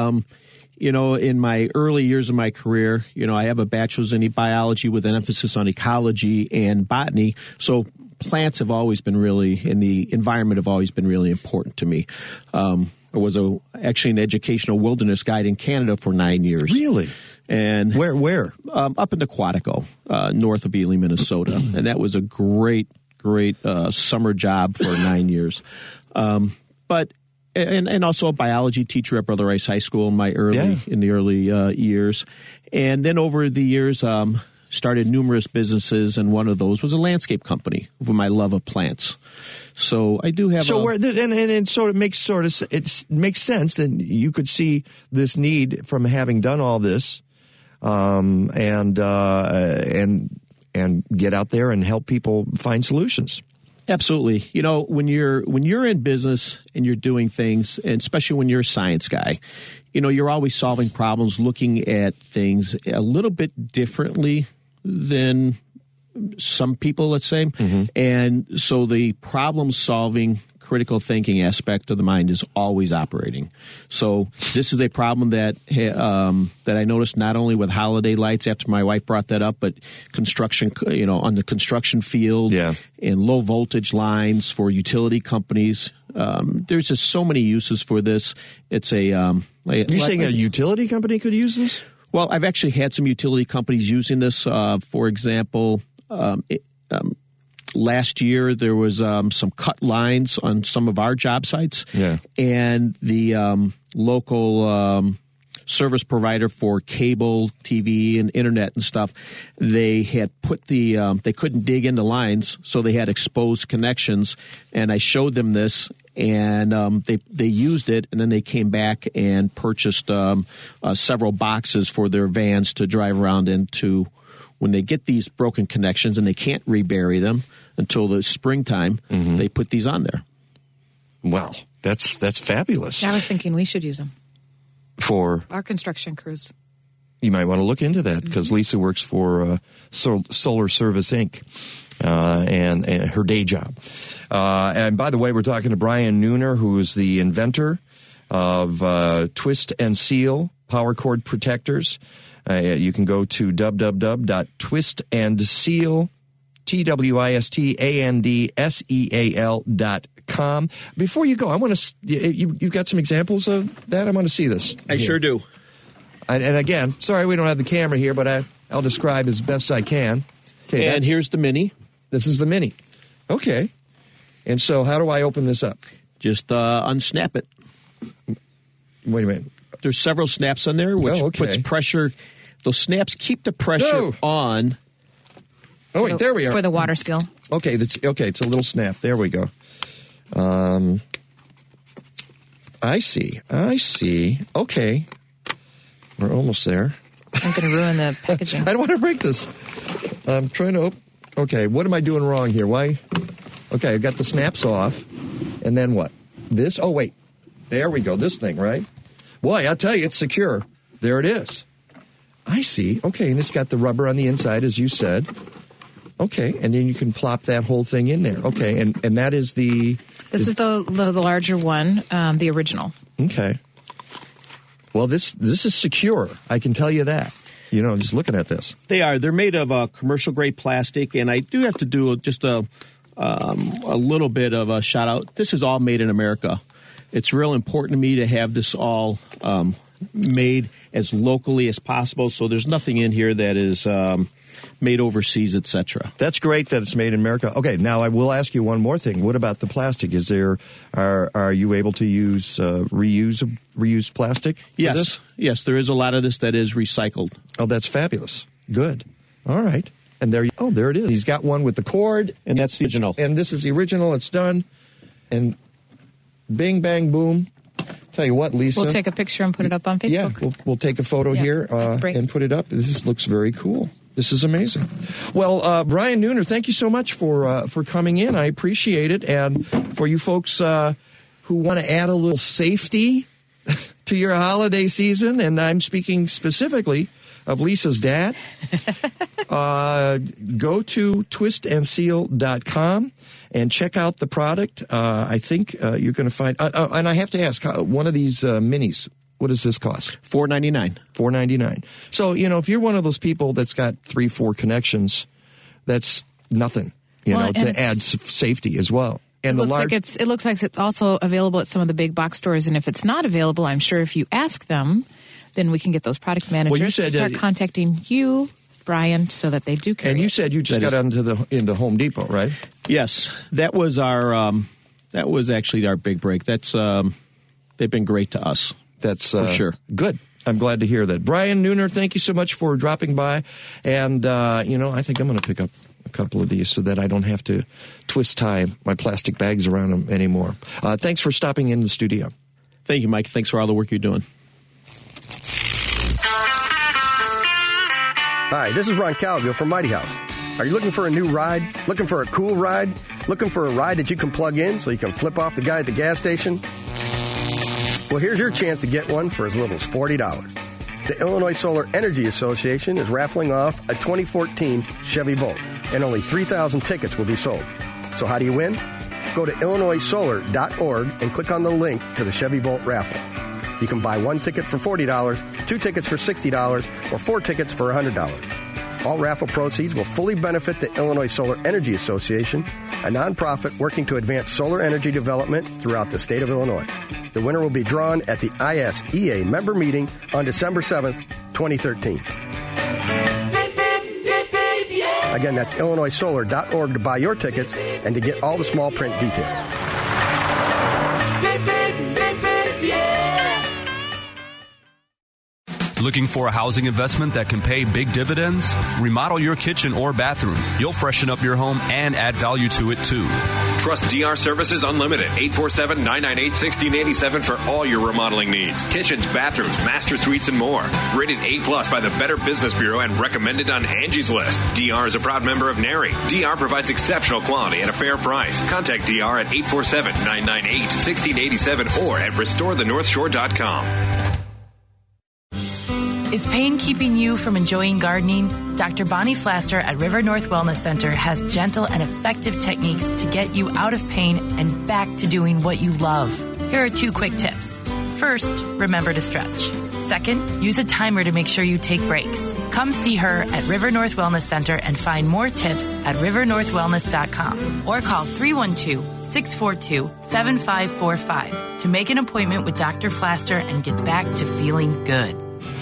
In my early years of my career, I have a bachelor's in biology with an emphasis on ecology and botany. So plants have always been and the environment have always been really important to me. I was actually an educational wilderness guide in Canada for 9 years. Really? And where? Up in the Quantico, north of Ely, Minnesota, and that was a great summer job for 9 years. But also a biology teacher at Brother Rice High School in the early years, and then over the years. Started numerous businesses, and one of those was a landscape company with my love of plants. So I do have. So it makes sense that you could see this need from having done all this, and get out there and help people find solutions. Absolutely. When you're in business and you're doing things, and especially when you're a science guy, you're always solving problems, looking at things a little bit differently than some people, let's say. And so the problem-solving, critical thinking aspect of the mind is always operating. So this is a problem that I noticed not only with holiday lights after my wife brought that up, but construction, on the construction field and low voltage lines for utility companies. There's just so many uses for this. It's you're saying a utility company could use this? Well, I've actually had some utility companies using this. For example, last year there was some cut lines on some of our job sites, and the local service provider for cable TV and internet and stuff, they had put they couldn't dig into lines, so they had exposed connections, and I showed them this. and they used it, and then they came back and purchased several boxes for their vans to drive around into. When they get these broken connections and they can't rebury them until the springtime, they put these on there. Wow, that's fabulous. I was thinking we should use them for our construction crews. You might want to look into that because Lisa works for Solar Service Inc. And her day job. And by the way, we're talking to Brian Nooner, who is the inventor of Twist and Seal power cord protectors. You can go to www.twistandseal.com. Before you go, I want to. You've got some examples of that. I want to see this. I sure do. And again, sorry we don't have the camera here, but I'll describe as best I can. Okay, and here's the Mini. This is the Mini. Okay. And so how do I open this up? Just unsnap it. Wait a minute. There's several snaps on there, which puts pressure. Those snaps keep the pressure on. Oh, wait, there we are. For the water seal. Okay, it's a little snap. There we go. I see. Okay. We're almost there. I'm going to ruin the packaging. I don't want to break this. I'm trying to okay, what am I doing wrong here? Why? Okay, I got the snaps off. And then what? This? Oh, wait. There we go. This thing, right? Boy, I'll tell you, it's secure. There it is. I see. Okay, and it's got the rubber on the inside, as you said. Okay, and then you can plop that whole thing in there. Okay, and that is the... This is the larger one, the original. Okay. Well, this is secure. I can tell you that. You know, just looking at this. They are. They're made of commercial-grade plastic, and I do have to do just a little bit of a shout-out. This is all made in America. It's real important to me to have this all made as locally as possible, so there's nothing in here that is made overseas, etc. That's great that it's made in America. Okay, now I will ask you one more thing. What about the plastic? Are you able to use reuse plastic for this? Yes, there is a lot of this that is recycled. Oh, that's fabulous. Good. All right. And there it is. He's got one with the cord. And that's the original. And this is the original. It's done. And bing, bang, boom. Tell you what, Lisa. We'll take a picture and put it up on Facebook. Yeah, we'll take a photo here and put it up. This looks very cool. This is amazing. Well, Brian Nooner, thank you so much for coming in. I appreciate it. And for you folks who want to add a little safety to your holiday season, and I'm speaking specifically of Lisa's dad, go to twistandseal.com and check out the product. I think you're going to find, and I have to ask, one of these minis, what does this cost? $4.99. $4.99. So, if you're one of those people that's got 3-4 connections, that's nothing, to add safety as well. And it looks like it's also available at some of the big box stores. And if it's not available, I'm sure if you ask them, then we can get those product managers to start contacting you, Brian, so that they do carry. And you said you just got into Home Depot, right? Yes, that was actually our big break. That's they've been great to us. That's for sure. Good. I'm glad to hear that. Brian Nooner, thank you so much for dropping by. And I think I'm going to pick up a couple of these so that I don't have to twist tie my plastic bags around them anymore. Thanks for stopping in the studio. Thank you, Mike. Thanks for all the work you're doing. Hi, this is Ron Calvio from Mighty House. Are you looking for a new ride? Looking for a cool ride? Looking for a ride that you can plug in so you can flip off the guy at the gas station? Well, here's your chance to get one for as little as $40. The Illinois Solar Energy Association is raffling off a 2014 Chevy Volt, and only 3,000 tickets will be sold. So how do you win? Go to illinoissolar.org and click on the link to the Chevy Volt raffle. You can buy one ticket for $40, 2 tickets for $60, or 4 tickets for $100. All raffle proceeds will fully benefit the Illinois Solar Energy Association, a nonprofit working to advance solar energy development throughout the state of Illinois. The winner will be drawn at the ISEA member meeting on December 7th, 2013. Again, that's illinoissolar.org to buy your tickets and to get all the small print details. Looking for a housing investment that can pay big dividends? Remodel your kitchen or bathroom. You'll freshen up your home and add value to it, too. Trust DR Services Unlimited, 847-998-1687 for all your remodeling needs. Kitchens, bathrooms, master suites, and more. Rated A+ by the Better Business Bureau and recommended on Angie's List. DR is a proud member of NARI. DR provides exceptional quality at a fair price. Contact DR at 847-998-1687 or at restorethenorthshore.com. Is pain keeping you from enjoying gardening? Dr. Bonnie Flaster at River North Wellness Center has gentle and effective techniques to get you out of pain and back to doing what you love. Here are 2 quick tips. First, remember to stretch. Second, use a timer to make sure you take breaks. Come see her at River North Wellness Center and find more tips at rivernorthwellness.com or call 312-642-7545 to make an appointment with Dr. Flaster and get back to feeling good.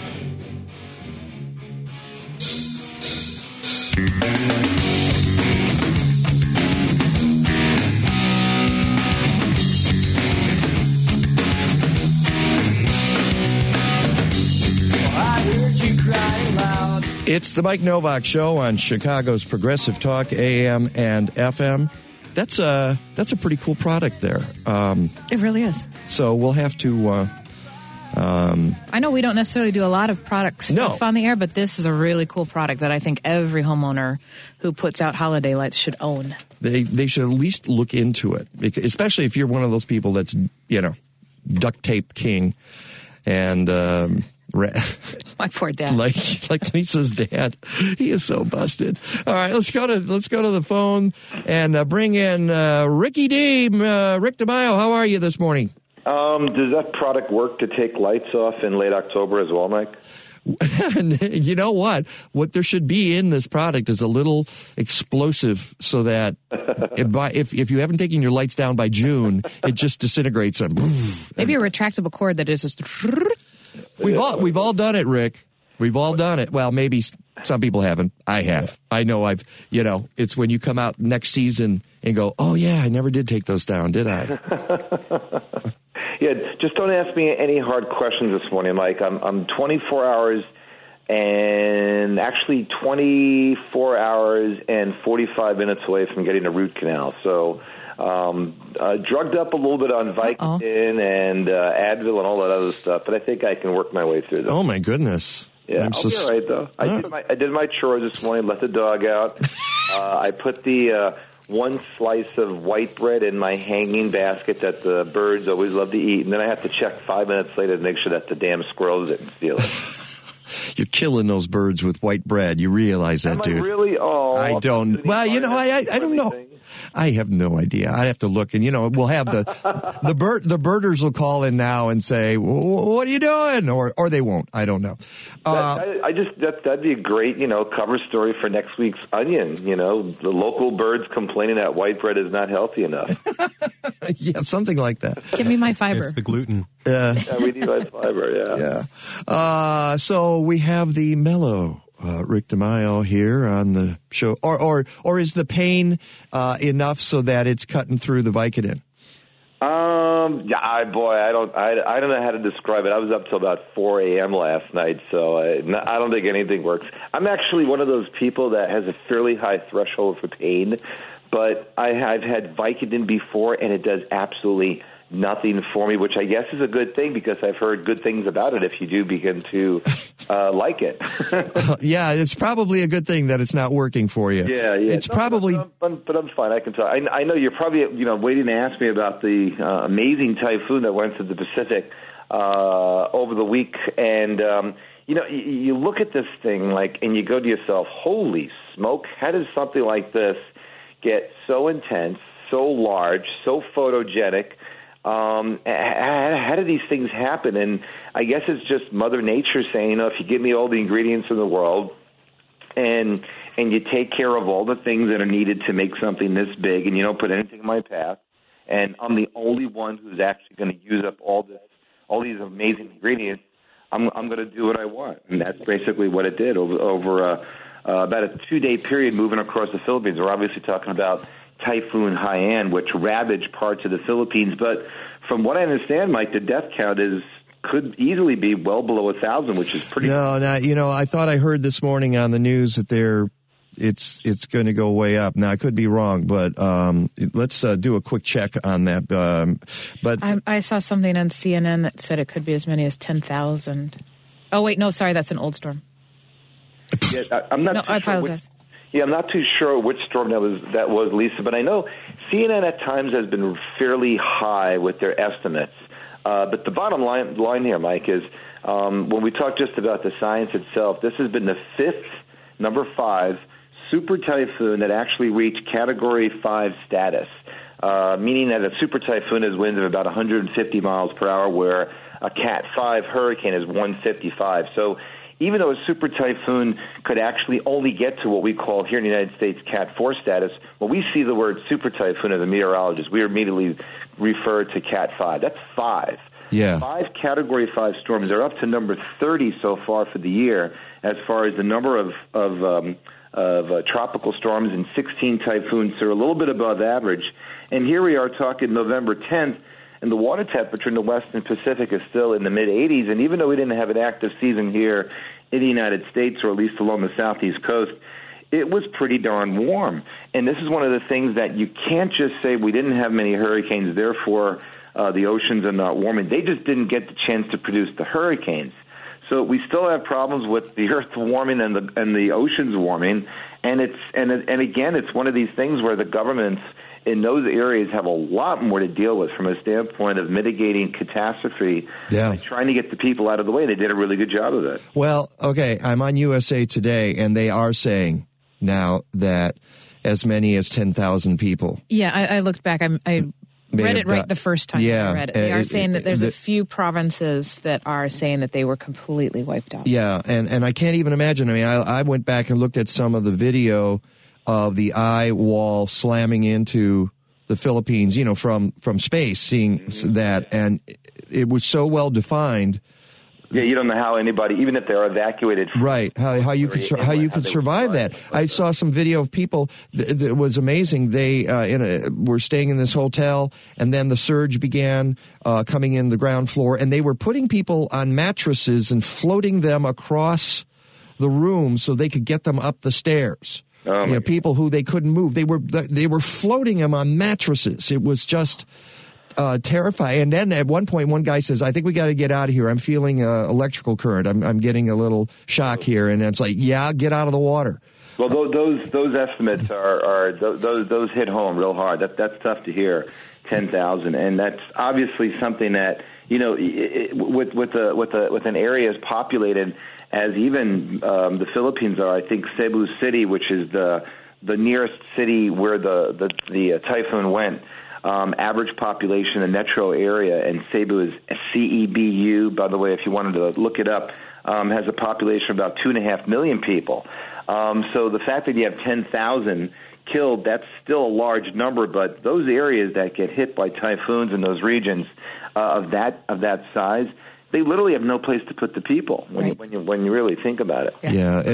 It's the Mike Novak Show on Chicago's Progressive Talk, AM and FM. That's a pretty cool product there. It really is. So we'll have to... I know we don't necessarily do a lot of product stuff on the air, but this is a really cool product that I think every homeowner who puts out holiday lights should own. They should at least look into it, especially if you're one of those people that's, duct tape king and... My poor dad. Like Lisa's dad. He is so busted. All right, let's go to the phone and bring in Ricky D. Rick DeMaio, how are you this morning? Does that product work to take lights off in late October as well, Mike? You know what? What there should be in this product is a little explosive so that if you haven't taken your lights down by June, it just disintegrates them. Maybe a retractable cord that is just... We've all done it, Rick. We've all done it. Well, maybe some people haven't. I have. I know it's when you come out next season and go, oh, yeah, I never did take those down, did I? Yeah, just don't ask me any hard questions this morning, Mike. I'm 24 hours and actually 24 hours and 45 minutes away from getting a root canal. So drugged up a little bit on Vicodin and Advil and all that other stuff, but I think I can work my way through this. Oh, my goodness. Yeah, I'll be all right, though. I did my chores this morning, let the dog out. I put the... one slice of white bread in my hanging basket that the birds always love to eat, and then I have to check 5 minutes later to make sure that the damn squirrels didn't steal it. You're killing those birds with white bread. You realize that, dude? Really? Oh, I don't. Well, I don't know. I have no idea. I have to look, and we'll have the birders will call in now and say, "What are you doing?" Or they won't. I don't know. That'd be a great cover story for next week's Onion. The local birds complaining that white bread is not healthy enough. Yeah, something like that. Give me my fiber. It's the gluten. Yeah, we need my fiber. Yeah. Yeah. So we have the mellow. Rick DeMaio here on the show, or is the pain enough so that it's cutting through the Vicodin? I don't know how to describe it. I was up till about 4 a.m. last night, so I don't think anything works. I'm actually one of those people that has a fairly high threshold for pain, but I've had Vicodin before, and it does absolutely nothing for me, which I guess is a good thing because I've heard good things about it if you do begin to like it. Yeah, it's probably a good thing that it's not working for you. Yeah. It's probably... But I'm fine. I can tell. I know you're probably waiting to ask me about the amazing typhoon that went through the Pacific over the week. And, you look at this thing and you go to yourself, holy smoke, how does something like this get so intense, so large, so photogenic? How do these things happen? And I guess it's just Mother Nature saying, if you give me all the ingredients in the world and you take care of all the things that are needed to make something this big and you don't put anything in my path, and I'm the only one who's actually going to use up all these amazing ingredients, I'm going to do what I want. And that's basically what it did over about a 2-day period moving across the Philippines. We're obviously talking about Typhoon Haiyan, which ravaged parts of the Philippines. But from what I understand, Mike, the death count could easily be well below 1,000, which is pretty. No, I thought I heard this morning on the news that they're it's going to go way up. Now I could be wrong, but let's do a quick check on that. But I saw something on CNN that said it could be as many as 10,000. Oh wait, no, sorry, that's an old storm. Yeah, I'm not. No, I apologize. I'm not too sure which storm that was, Lisa, but I know CNN at times has been fairly high with their estimates. But the bottom line here, Mike, is when we talk just about the science itself, this has been the fifth, number 5, super typhoon that actually reached Category 5 status, meaning that a super typhoon has winds of about 150 miles per hour, where a Cat 5 hurricane is 155. So even though a super typhoon could actually only get to what we call here in the United States Cat 4 status, when we see the word super typhoon as a meteorologist, we immediately refer to Cat 5. That's 5. Yeah. 5 Category 5 storms. They're up to number 30 so far for the year as far as the number of tropical storms, and 16 typhoons. So a little bit above average. And here we are talking November 10th, and the water temperature in the Western Pacific is still in the mid-80s. And even though we didn't have an active season here in the United States, or at least along the southeast coast, it was pretty darn warm. And this is one of the things that you can't just say we didn't have many hurricanes, therefore the oceans are not warming. They just didn't get the chance to produce the hurricanes. So we still have problems with the earth warming and the oceans warming. And again, it's one of these things where the governments in those areas have a lot more to deal with from a standpoint of mitigating catastrophe, by trying to get the people out of the way. They did a really good job of it. Well, okay, I'm on USA Today, and they are saying now that as many as 10,000 people. Yeah, I looked back. I read it right the first time I read it. They are saying that there's a few provinces that are saying that they were completely wiped out. Yeah, and I can't even imagine. I mean, I went back and looked at some of the video of the eye wall slamming into the Philippines, from space, seeing that, and it was so well defined. Yeah, you don't know how anybody, even if they're evacuated, right? How you could survive that? I saw some video of people that was amazing. They were staying in this hotel, and then the surge began coming in the ground floor, and they were putting people on mattresses and floating them across the room so they could get them up the stairs. People who they couldn't move. They were floating them on mattresses. It was just terrifying. And then at one point, one guy says, "I think we got to get out of here. I'm feeling electrical current. I'm getting a little shock here." And it's like, yeah, get out of the water. Well, those estimates are those hit home real hard. That's tough to hear. 10,000, and that's obviously something that with an area as populated as even the Philippines are. I think Cebu City, which is the nearest city where the typhoon went, average population, the metro area, and Cebu is CEBU, by the way, if you wanted to look it up, has a population of about 2.5 million people. So the fact that you have 10,000 killed, that's still a large number, but those areas that get hit by typhoons in those regions of that size, they literally have no place to put the people when you really think about it. Yeah,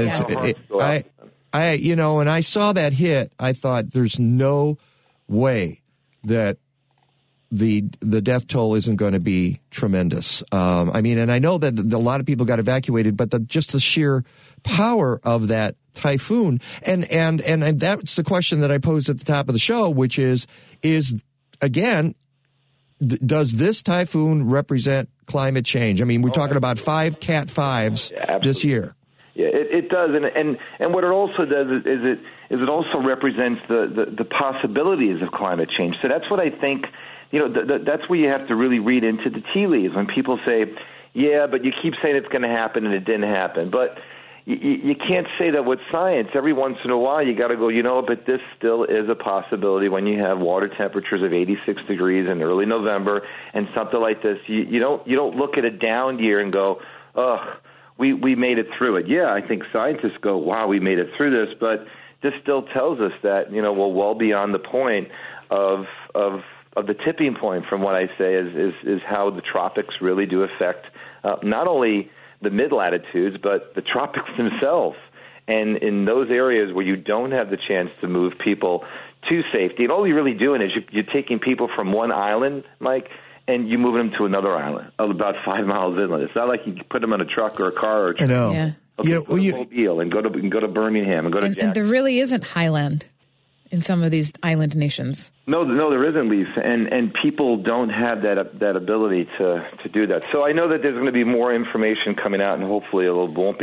when I saw that hit, I thought there's no way that the death toll isn't going to be tremendous. And I know that a lot of people got evacuated, but just the sheer power of that typhoon, and that's the question that I posed at the top of the show, which is again, does this typhoon represent climate change? I mean, we're talking about 5 Cat 5s this year. Yeah, it does, and what it also does is it also represents the possibilities of climate change. So that's what I think. That's where you have to really read into the tea leaves when people say, "Yeah, but you keep saying it's going to happen and it didn't happen." But you can't say that with science. Every once in a while, you got to go, but this still is a possibility when you have water temperatures of 86 degrees in early November and something like this. You don't look at a down year and go, we made it through it. Yeah, I think scientists go, wow, we made it through this, but this still tells us that, we're well beyond the point of the tipping point from what I say is how the tropics really do affect not only the mid-latitudes, but the tropics themselves. And in those areas where you don't have the chance to move people to safety, and all you're really doing is you're taking people from one island, Mike, and you're moving them to another island about 5 miles inland. It's not like you can put them on a truck or a car or a train. I know. Yeah. Okay, go to Mobile and go to Birmingham and go to Jackson. And there really isn't highland in some of these island nations. No, there isn't, Lisa, and people don't have that ability to do that. So I know that there's going to be more information coming out, and hopefully it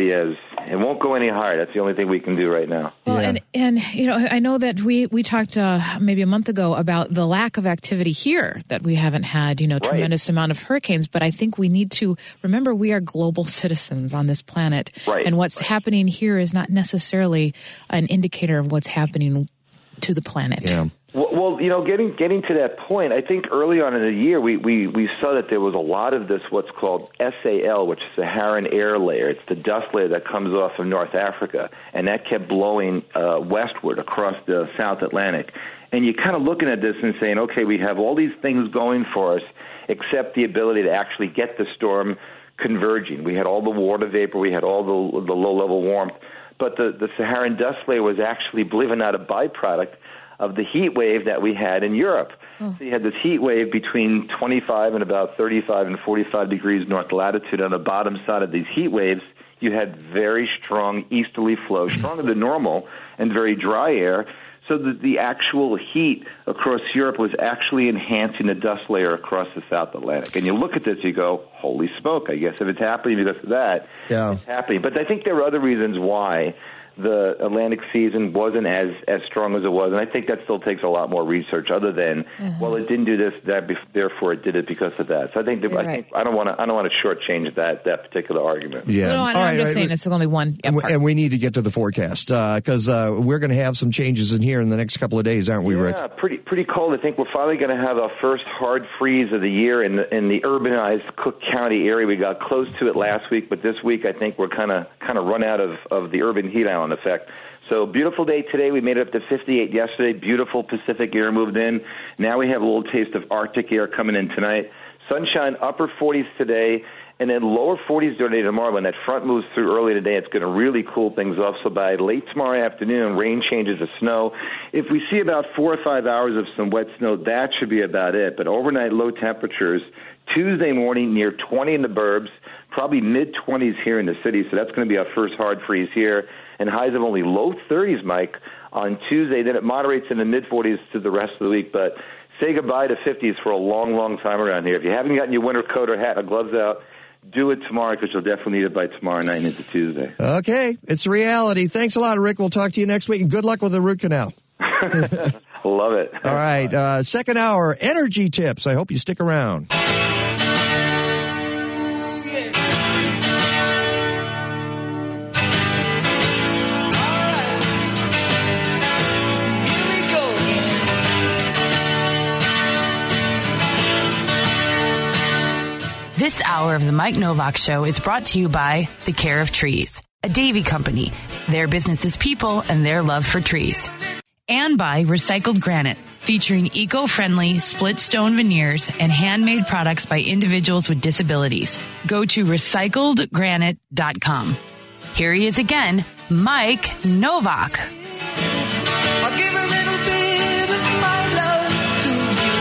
won't go any higher. That's the only thing we can do right now. Well, and you know, I know that we talked maybe a month ago about the lack of activity here, that we haven't had, tremendous amount of hurricanes, but I think we need to remember we are global citizens on this planet, and what's happening here is not necessarily an indicator of what's happening to the planet. Yeah. Well, getting to that point, I think early on in the year we saw that there was a lot of this what's called SAL, which is Saharan air layer. It's the dust layer that comes off of North Africa, and that kept blowing westward across the South Atlantic. And you're kind of looking at this and saying, okay, we have all these things going for us, except the ability to actually get the storm converging. We had all the water vapor, we had all the low-level warmth, but the Saharan dust layer was actually, believe it or not, a byproduct of the heat wave that we had in Europe. So you had this heat wave between 25 and about 35 and 45 degrees north latitude. On the bottom side of these heat waves, you had very strong easterly flow, stronger than normal, and very dry air. So the actual heat across Europe was actually enhancing the dust layer across the South Atlantic. And you look at this, you go, holy smoke, I guess if it's happening because of that, it's happening. But I think there are other reasons why the Atlantic season wasn't as strong as it was, and I think that still takes a lot more research. Other than, well, it didn't do this, therefore it did it because of that. So I think I don't want to shortchange that particular argument. Yeah, no, I'm just saying it's only one. And we need to get to the forecast because we're going to have some changes in here in the next couple of days, aren't we, Rick? Yeah, pretty cold. I think we're finally going to have our first hard freeze of the year in the urbanized Cook County area. We got close to it last week, but this week I think we're kind of run out of the urban heat island effect. So beautiful day today. We made it up to 58 yesterday. Beautiful Pacific air moved in. Now we have a little taste of Arctic air coming in tonight. Sunshine, upper 40s today, and then lower 40s during the day tomorrow. When that front moves through early today, it's going to really cool things off. So by late tomorrow afternoon, rain changes to snow. If we see about 4 or 5 hours of some wet snow, that should be about it. But overnight low temperatures, Tuesday morning near 20 in the burbs, probably mid-20s here in the city. So that's going to be our first hard freeze here. And highs of only low 30s, Mike, on Tuesday. Then it moderates in the mid-40s to the rest of the week. But say goodbye to 50s for a long, long time around here. If you haven't gotten your winter coat or hat or gloves out, do it tomorrow because you'll definitely need it by tomorrow night and into Tuesday. Okay, it's reality. Thanks a lot, Rick. We'll talk to you next week. And good luck with the root canal. Love it. All right, second hour, energy tips. I hope you stick around. This hour of the Mike Novak Show is brought to you by The Care of Trees, a Davy company. Their business is people and their love for trees. And by Recycled Granite, featuring eco-friendly split stone veneers and handmade products by individuals with disabilities. Go to recycledgranite.com. Here he is again, Mike Novak. I'll give a little bit of my love to you.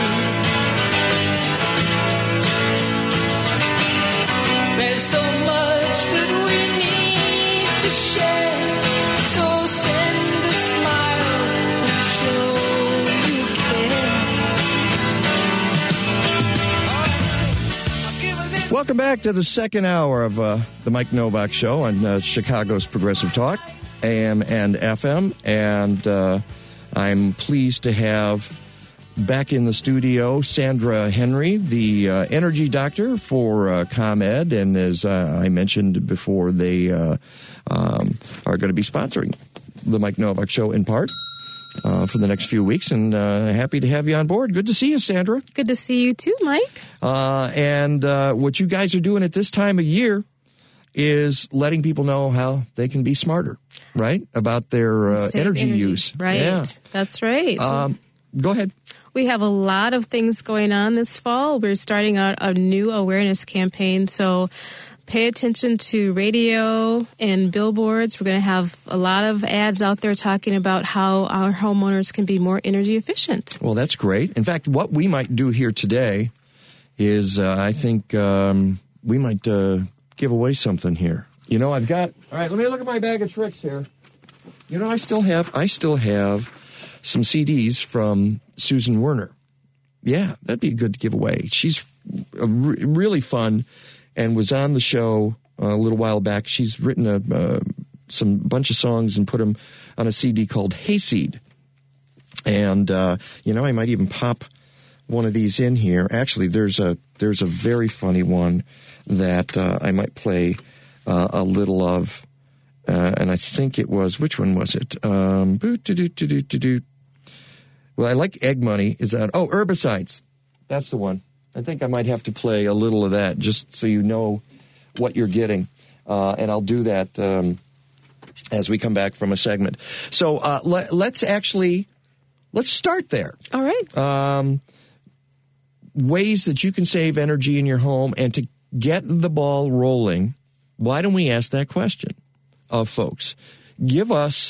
There's so much that we need to share, so send a smile and show you care. Welcome back to the second hour of the Mike Novak Show on Chicago's Progressive Talk, AM and FM. And I'm pleased to have back in the studio Sandra Henry, the energy doctor for ComEd. And as I mentioned before, they are going to be sponsoring the Mike Novak Show in part for the next few weeks. And happy to have you on board. Good to see you, Sandra. Good to see you too, Mike. And what you guys are doing at this time of year is letting people know how they can be smarter, right? About their energy use. Right. Yeah. That's right. Go ahead. We have a lot of things going on this fall. We're starting out a new awareness campaign. So pay attention to radio and billboards. We're going to have a lot of ads out there talking about how our homeowners can be more energy efficient. Well, that's great. In fact, what we might do here today is I think we might give away something here. You know, I've got. All right, let me look at my bag of tricks here. You know, I still have some CDs from Susan Werner. Yeah, that'd be good to give away. She's really fun and was on the show a little while back. She's written a bunch of songs and put them on a CD called Hayseed. And, you know, I might even pop one of these in here. Actually, there's a very funny one that I might play a little of. And I think it was, which one was it? Well, I like Egg Money. Is that? Oh, Herbicides. That's the one. I think I might have to play a little of that just so you know what you're getting. And I'll do that as we come back from a segment. So let's start there. All right. Ways that you can save energy in your home, and to get the ball rolling, why don't we ask that question of folks? Give us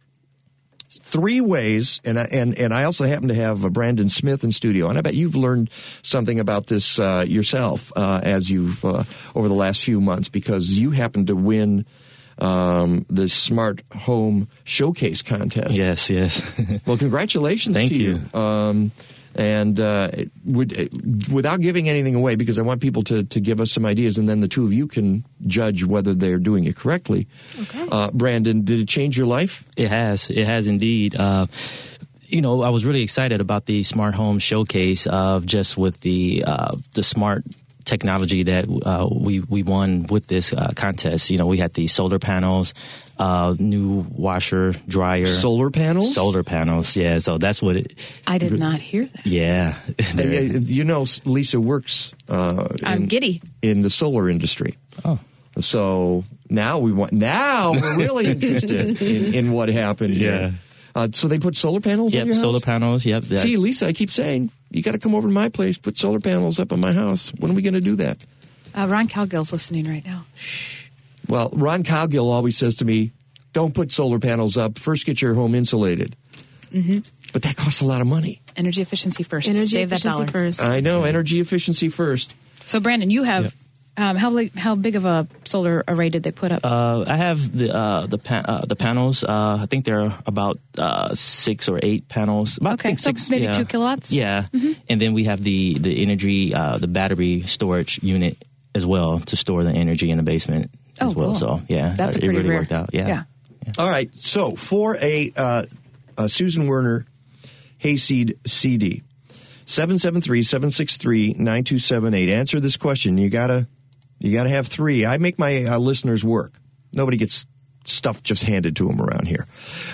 3 ways, and I also happen to have Brandon Smith in studio, and I bet you've learned something about this yourself as you've over the last few months, because you happen to win the Smart Home Showcase contest. Yes. Well, congratulations Thank to you. And without giving anything away, because I want people to give us some ideas, and then the two of you can judge whether they're doing it correctly. Okay. Brandon, did it change your life? It has indeed. You know, I was really excited about the Smart Home Showcase, just with the smart technology that we won with this contest. You know, we had the solar panels, new washer, dryer. Solar panels, yeah. So that's what it... I did not hear that. Yeah. You know, Lisa works I'm giddy. In the solar industry. Oh. So now we're really interested in what happened here. So they put solar panels on your house? Solar panels, yep. See, Lisa, I keep saying, you got to come over to my place, put solar panels up on my house. When are we going to do that? Ron Cowgill's listening right now. Well, Ron Cowgill always says to me, don't put solar panels up. First, get your home insulated. Mm-hmm. But that costs a lot of money. Energy efficiency first. Save that dollar first. I know, energy efficiency first. So, Brandon, you have... how big of a solar array did they put up? I have the panels. I think there are about 6 or 8 panels. About, okay, so 6, maybe 2 kilowatts. Yeah, and then we have the energy, the battery storage unit as well to store the energy in the basement as well. Cool. So that's it really worked out. Yeah. All right. So for a Susan Werner Hayseed CD, 773-763-9278. Answer this question. You gotta have 3. I make my listeners work. Nobody gets stuff just handed to them around here.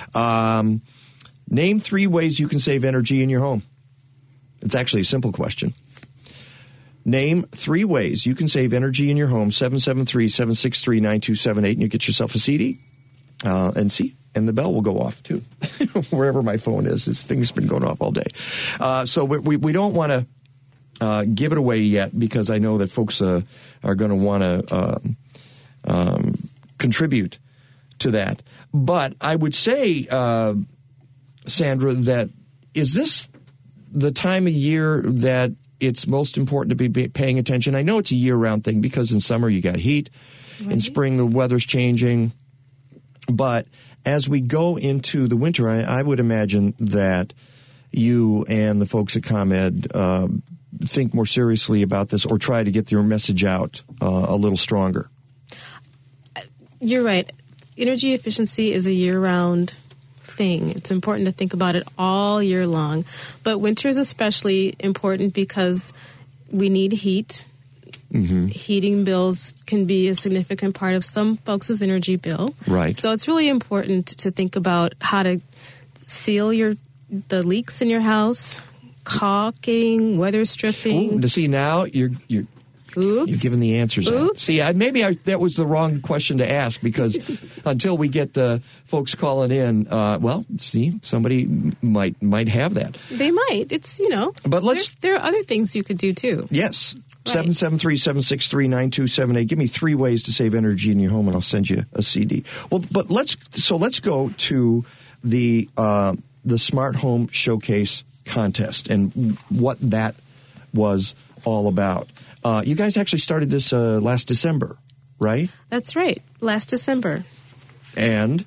Name 3 ways you can save energy in your home. It's actually a simple question. Name 3 ways you can save energy in your home. 773-763-9278, and you get yourself a CD. And the bell will go off, too, wherever my phone is. This thing's been going off all day. So we don't want to give it away yet, because I know that folks are going to want to contribute to that. But I would say, Sandra, that is this the time of year that it's most important to be paying attention? I know it's a year-round thing, because in summer you got heat. Right. In spring the weather's changing. But as we go into the winter, I would imagine that you and the folks at ComEd think more seriously about this, or try to get your message out a little stronger. You're right. Energy efficiency is a year-round thing. It's important to think about it all year long. But winter is especially important because we need heat. Mm-hmm. Heating bills can be a significant part of some folks' energy bill. Right. So it's really important to think about how to seal the leaks in your house, caulking, weather stripping. Ooh, to see now you're giving the answers out. See, that was the wrong question to ask, because until we get the folks calling in, somebody might have that. They might. It's But there are other things you could do too. Yes. 773-763-9278. Give me 3 ways to save energy in your home, and I'll send you a CD. Well, but let's go to the Smart Home Showcase contest and what that was all about. You guys actually started this last December, right? That's right. last December. And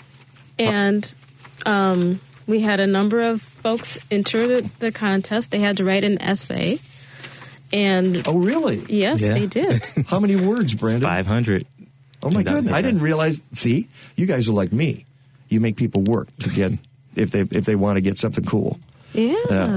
we had a number of folks enter the contest. They had to write an essay. And oh, really? Yes, they did. How many words, Brandon? 500. Oh, my goodness. I didn't realize. See, you guys are like me. You make people work to get, if they want to get something cool. Yeah.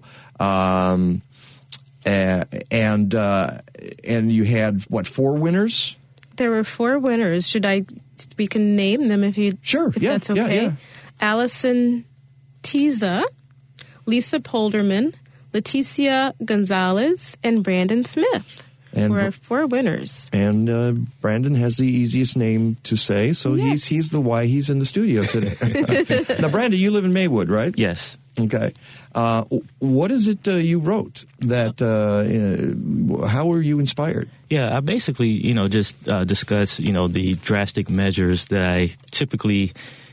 And you had, what, 4 winners? There were 4 winners. We can name them if that's okay. Yeah. Allison Tiza, Lisa Polderman, Leticia Gonzalez, and Brandon Smith were 4 winners. And Brandon has the easiest name to say, so he's the why he's in the studio today. Now, Brandon, you live in Maywood, right? Yes. Okay. What is it you wrote that, how were you inspired? Yeah, I basically, just discuss, the drastic measures that I typically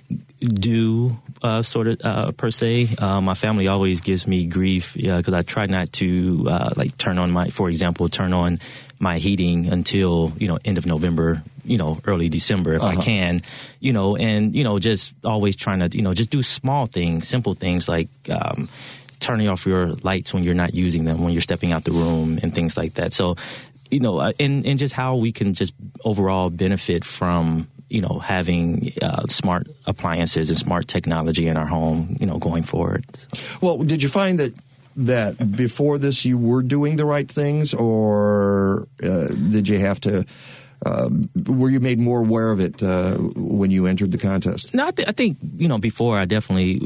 do per se. My family always gives me grief because I try not to turn on my heating until end of November, early December if I can, and just always trying to just do small things, simple things like turning off your lights when you're not using them, when you're stepping out the room and things like that. So and just how we can just overall benefit from having smart appliances and smart technology in our home, going forward. Well, did you find that before this you were doing the right things, or did you have to? Were you made more aware of it when you entered the contest? No, I think before I definitely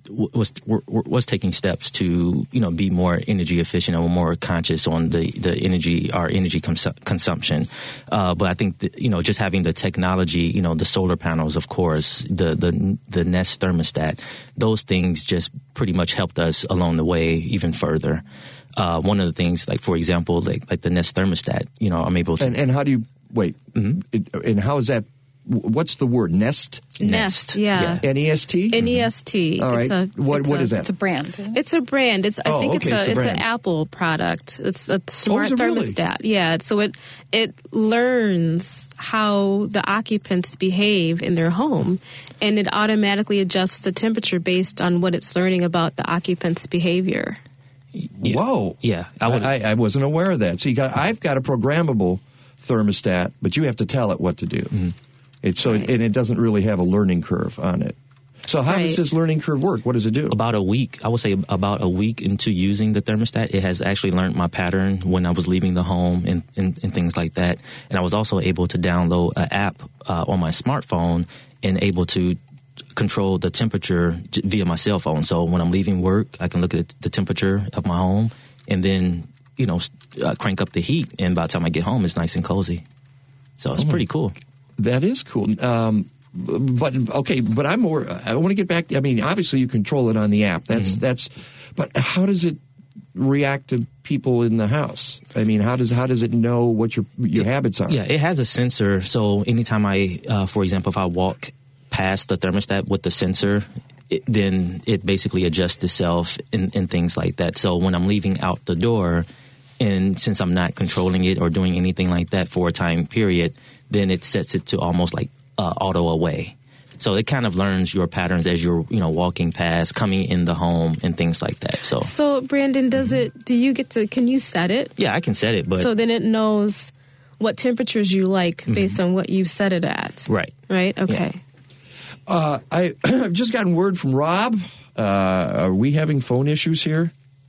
was taking steps to be more energy efficient and more conscious on our energy consumption. But I think just having the technology, the solar panels, of course, the Nest thermostat, those things just pretty much helped us along the way even further. One of the things, like for example, like the Nest thermostat, I'm able to. And how do you? Wait, and how is that? What's the word? Nest? Nest, yeah. N-E-S-T? N-E-S-T. All right. What is that? It's a brand. It's a brand. It's an Apple product. It's a smart thermostat. Really? Yeah. So it learns how the occupants behave in their home, and it automatically adjusts the temperature based on what it's learning about the occupants' behavior. Yeah. Whoa. Yeah. I wasn't aware of that. See, I've got a programmable thermostat, but you have to tell it what to do. Mm-hmm. And it doesn't really have a learning curve on it. So how does this learning curve work? What does it do? About a week. I would say about a week into using the thermostat, it has actually learned my pattern when I was leaving the home and things like that. And I was also able to download an app on my smartphone and able to control the temperature via my cell phone. So when I'm leaving work, I can look at the temperature of my home and then crank up the heat, and by the time I get home, it's nice and cozy. So it's pretty cool. That is cool. But I want to get back. I mean, obviously you control it on the app. But how does it react to people in the house? I mean, how does it know what your habits are? Yeah, it has a sensor. So anytime for example, if I walk past the thermostat with the sensor, then it basically adjusts itself and things like that. So when I'm leaving out the door, and since I'm not controlling it or doing anything like that for a time period, then it sets it to almost like auto away. So it kind of learns your patterns as you're, walking past, coming in the home and things like that. So Brandon, can you set it? Yeah, I can set it, but. So then it knows what temperatures you like based on what you set it at. Right. Right? Okay. Yeah. I've just gotten word from Rob. Are we having phone issues here?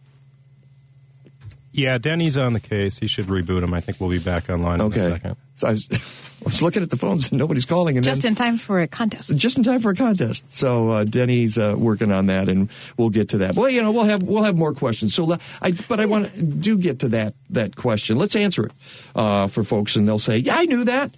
Yeah, Denny's on the case. He should reboot him. I think we'll be back online in a second. So I was looking at the phones and nobody's calling. And in time for a contest. Just in time for a contest. So Denny's working on that, and we'll get to that. Well, we'll have more questions. So, I want to get to that question. Let's answer it for folks, and they'll say, "Yeah, I knew that."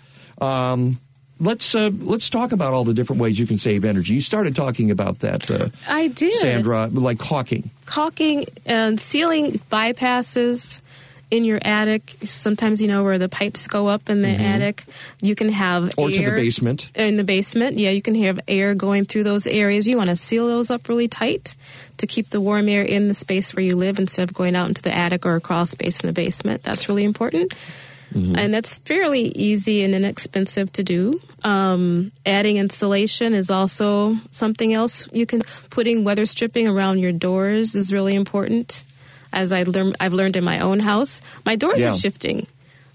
Let's talk about all the different ways you can save energy. You started talking about that. I did, Sandra, like caulking and ceiling bypasses in your attic. Sometimes where the pipes go up in the attic. You can have or air to the basement. In the basement, yeah, you can have air going through those areas. You want to seal those up really tight to keep the warm air in the space where you live instead of going out into the attic or a crawl space in the basement. That's really important. And that's fairly easy and inexpensive to do. Adding insulation is also something else you can. Putting weather stripping around your doors is really important. As I've learned in my own house, my doors are shifting.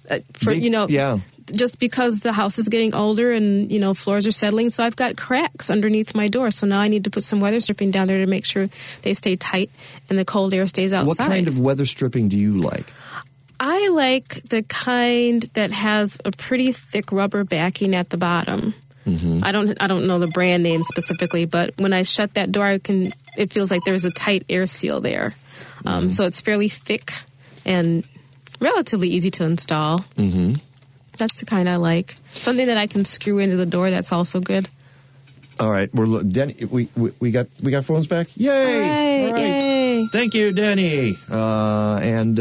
Just because the house is getting older and, floors are settling. So I've got cracks underneath my door. So now I need to put some weather stripping down there to make sure they stay tight and the cold air stays outside. What kind of weather stripping do you like? I like the kind that has a pretty thick rubber backing at the bottom. Mm-hmm. I don't know the brand name specifically, but when I shut that door, it feels like there's a tight air seal there. So it's fairly thick and relatively easy to install. Mm-hmm. That's the kind I like. Something that I can screw into the door. That's also good. All right, Denny, we got phones back. Yay! All right. Yay! Thank you, Denny. And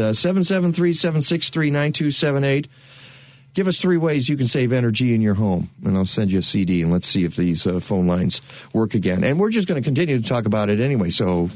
773-763-9278. Give us 3 ways you can save energy in your home, and I'll send you a CD, and let's see if these phone lines work again. And we're just going to continue to talk about it anyway, so,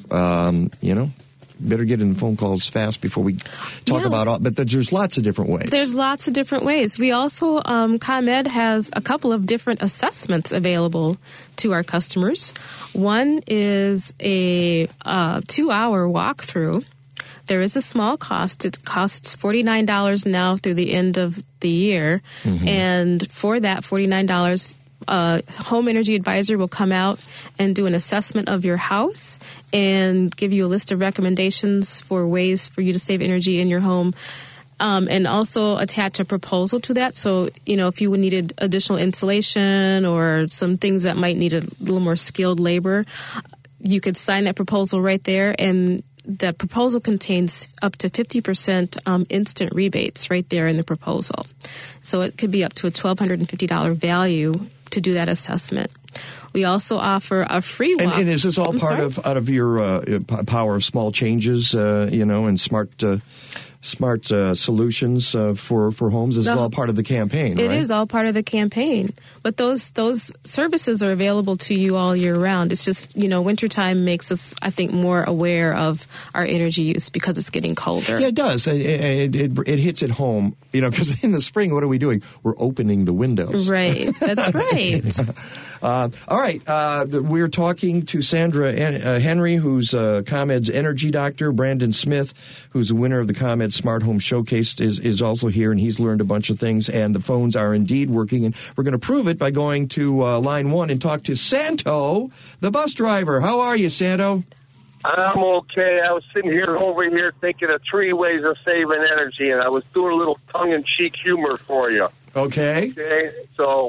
better get in the phone calls fast before we talk about all. But there's lots of different ways. There's lots of different ways. We also, ComEd has a couple of different assessments available to our customers. One is a 2-hour walkthrough. There is a small cost. It costs $49 now through the end of the year. Mm-hmm. And for that $49, Home Energy Advisor will come out and do an assessment of your house and give you a list of recommendations for ways for you to save energy in your home. And also attach a proposal to that. So, if you needed additional insulation or some things that might need a little more skilled labor, you could sign that proposal right there. And the proposal contains up to 50% instant rebates right there in the proposal. So it could be up to a $1,250 value to do that assessment. We also offer a free walk. And is this all out of your power of small changes, and smart solutions for homes? This is all part of the campaign, right? It is all part of the campaign. But those services are available to you all year round. It's just, wintertime makes us, I think, more aware of our energy use because it's getting colder. Yeah, it does. It hits at home, because in the spring, what are we doing? We're opening the windows. Right. That's right. All right. We're talking to Sandra Henry, who's ComEd's energy doctor. Brandon Smith, who's the winner of the ComEd Smart Home Showcase, is also here, and he's learned a bunch of things, and the phones are indeed working. And we're going to prove it by going to line 1 and talk to Santo, the bus driver. How are you, Santo? I'm okay. I was sitting over here thinking of 3 ways of saving energy, and I was doing a little tongue-in-cheek humor for you. Okay. So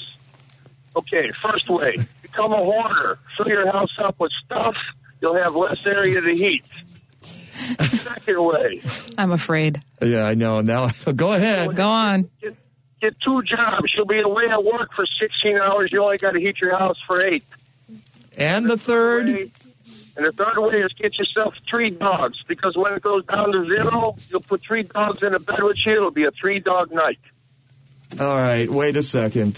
first way, become a hoarder. Fill your house up with stuff. You'll have less area to heat. Second way. I'm afraid. Yeah, I know. Now, go ahead. Go on. Get 2 jobs. You'll be away at work for 16 hours. You only got to heat your house for 8. And the third? And the third way is get yourself 3 dogs, because when it goes down to 0, you'll put 3 dogs in a bed with you. It'll be a 3-dog night. All right, wait a second.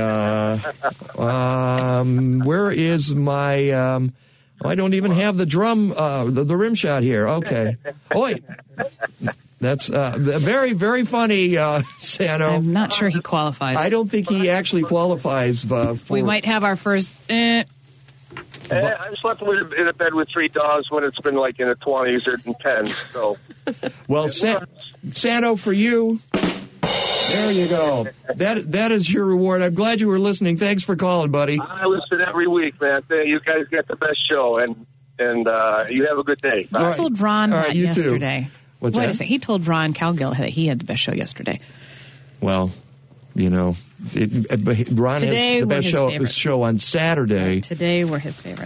Where is my? I don't even have the drum, the rim shot here. Okay. Oh wait, that's very, very funny, Sano. I'm not sure he qualifies. I don't think he actually qualifies. We might have our first. I slept in a bed with 3 dogs when it's been like in the 20s or 10s. So, well, Sano, for you. There you go. That is your reward. I'm glad you were listening. Thanks for calling, buddy. I listen every week, man. You guys get the best show, and you have a good day. Bye. I told Ron that yesterday. Too. What's that? He told Ron Cowgill that he had the best show yesterday. Well, Ron today has the best show on Saturday. Today we're his favorite.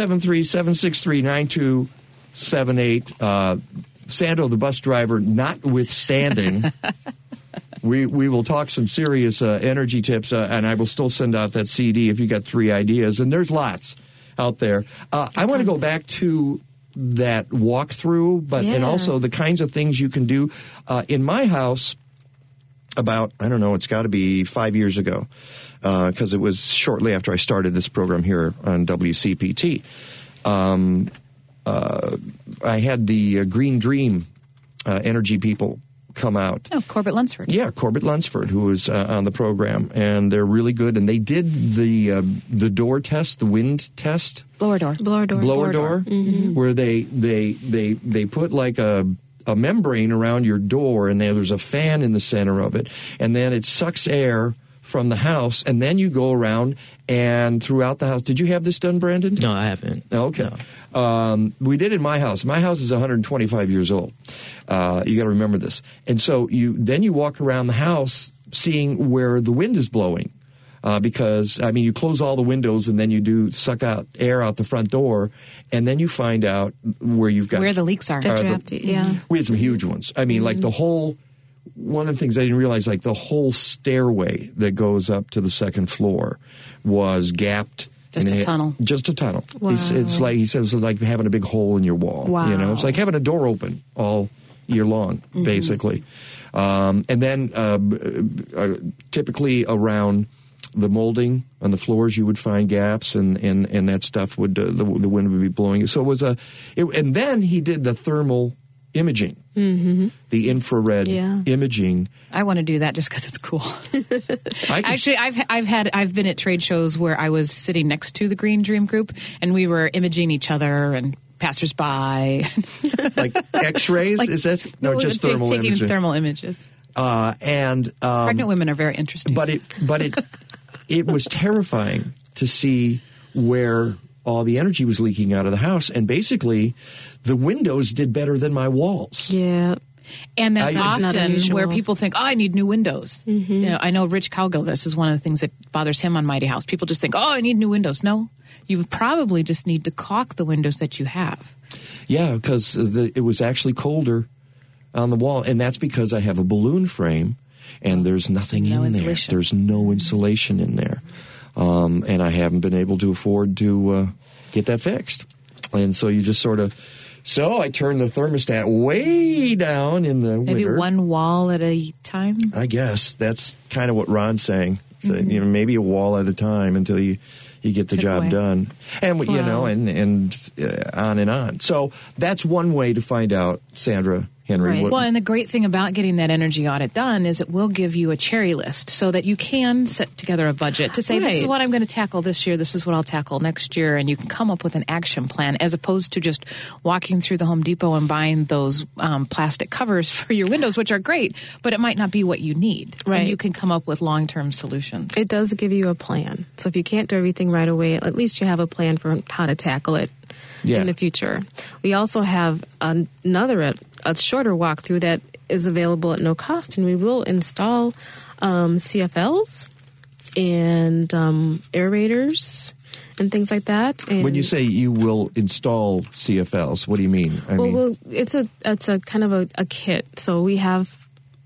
773-763-9278. Santo, the bus driver, notwithstanding. We will talk some serious energy tips, and I will still send out that CD if you got 3 ideas. And there's lots out there. I want to go back to that walkthrough, and also the kinds of things you can do. In my house, about, it's got to be 5 years ago, because it was shortly after I started this program here on WCPT. I had the Green Dream energy people come out. Oh, Corbett Lunsford. Yeah, Corbett Lunsford, who was on the program, and they're really good. And they did the door test, the wind test, blower door, mm-hmm. where they put like a membrane around your door, and there's a fan in the center of it, and then it sucks air from the house, and then you go around and throughout the house. Did you have this done, Brandon? No, I haven't. Okay. No. We did in my house. My house is 125 years old. You got to remember this. And so you walk around the house seeing where the wind is blowing. Because, I mean, you close all the windows and then you do suck out air out the front door, and then you find out where you've got... Where the leaks are. We had some huge ones. I mean, like the whole... One of the things I didn't realize, like the whole stairway that goes up to the second floor was gapped. Just a tunnel. Just a tunnel. Wow. It's like, he says, it's like having a big hole in your wall. Wow. You know, it's like having a door open all year long, basically. And then typically around the molding on the floors, you would find gaps, and that stuff would the wind would be blowing. So it was and then he did the thermal imaging, the infrared imaging. I want to do that just because it's cool. Actually, I've been at trade shows where I was sitting next to the Green Dream Group, and we were imaging each other and passersby. Like X-rays? Is that no? Just thermal taking imaging. Thermal images. And pregnant women are very interesting. But it was terrifying to see where all the energy was leaking out of the house, and basically the windows did better than my walls. Yeah. And that's often where people think, I need new windows. Mm-hmm. You know, I know Rich Cowgill, this is one of the things that bothers him on Mighty House. People just think, I need new windows. No, you probably just need to caulk the windows that you have. Yeah, because it was actually colder on the wall, and that's because I have a balloon frame, and there's nothing in there. There's no insulation in there. And I haven't been able to afford to get that fixed. And so you just sort of... So I turned the thermostat way down in the winter. Maybe one wall at a time? I guess. That's kind of what Ron's saying. So, maybe a wall at a time until you get the job done. And, you know, and on and on. So that's one way to find out, Sandra Henry. Right. Well, and the great thing about getting that energy audit done is it will give you a cherry list so that you can set together a budget to say, this is what I'm going to tackle this year, this is what I'll tackle next year, and you can come up with an action plan as opposed to just walking through the Home Depot and buying those plastic covers for your windows, which are great, but it might not be what you need. Right. And you can come up with long-term solutions. It does give you a plan. So if you can't do everything right away, at least you have a plan for how to tackle it in the future. We also have a shorter walkthrough that is available at no cost, and we will install CFLs and aerators and things like that. And when you say you will install CFLs, what do you mean? Well, it's a kind of a kit. So we have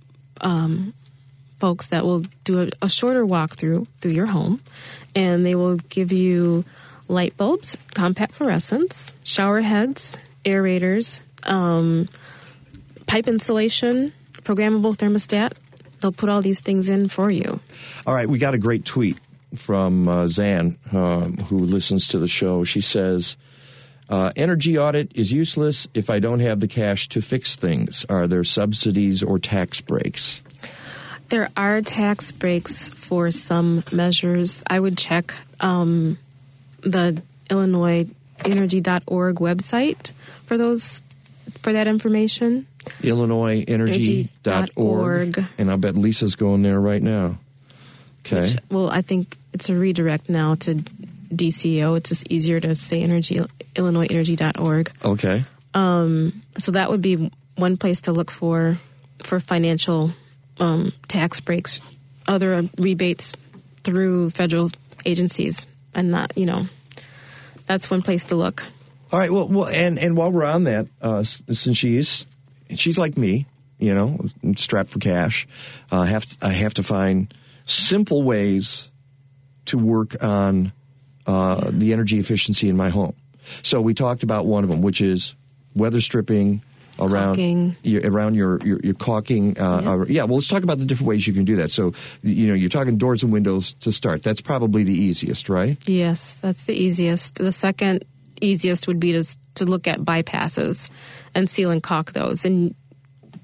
folks that will do a shorter walkthrough through your home, and they will give you light bulbs, compact fluorescents, shower heads, aerators, pipe insulation, programmable thermostat. They'll put all these things in for you. All right, we got a great tweet from Zan, who listens to the show. She says, energy audit is useless if I don't have the cash to fix things. Are there subsidies or tax breaks? There are tax breaks for some measures. I would check the IllinoisEnergy.org website for that information. IllinoisEnergy.org. And I'll bet Lisa's going there right now. Okay. I think it's a redirect now to DCO. It's just easier to say IllinoisEnergy.org. Okay. So that would be one place to look for financial tax breaks, other rebates through federal agencies, and not, that's one place to look. All right. Well, and while we're on that, since she's like me, strapped for cash, I have to find simple ways to work on the energy efficiency in my home. So we talked about one of them, which is weather stripping around your caulking. Well, let's talk about the different ways you can do that. So, you're talking doors and windows to start. That's probably the easiest, right? Yes, that's the easiest. The second easiest would be to look at bypasses and seal and caulk those. And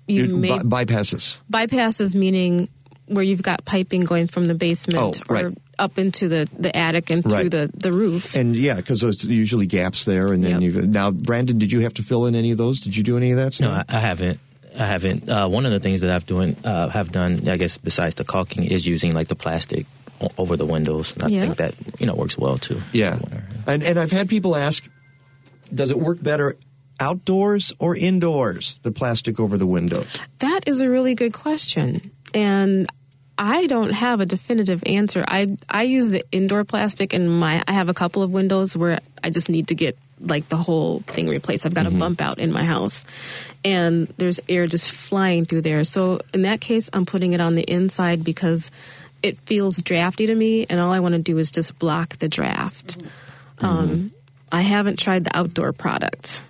bypasses. Bypasses meaning where you've got piping going from the basement or up into the attic and through the roof. And because there's usually gaps there. And then now, Brandon, did you have to fill in any of those? Did you do any of that stuff? No, I haven't. One of the things that have done, I guess, besides the caulking, is using like the plastic over the windows. And I think that works well too. Yeah, and I've had people ask, does it work better outdoors or indoors? The plastic over the windows. That is a really good question, and I don't have a definitive answer. I use the indoor plastic, and I have a couple of windows where I just need to get like the whole thing replaced. I've got a bump out in my house, and there's air just flying through there. So in that case, I'm putting it on the inside because it feels drafty to me, and all I want to do is just block the draft. I haven't tried the outdoor product.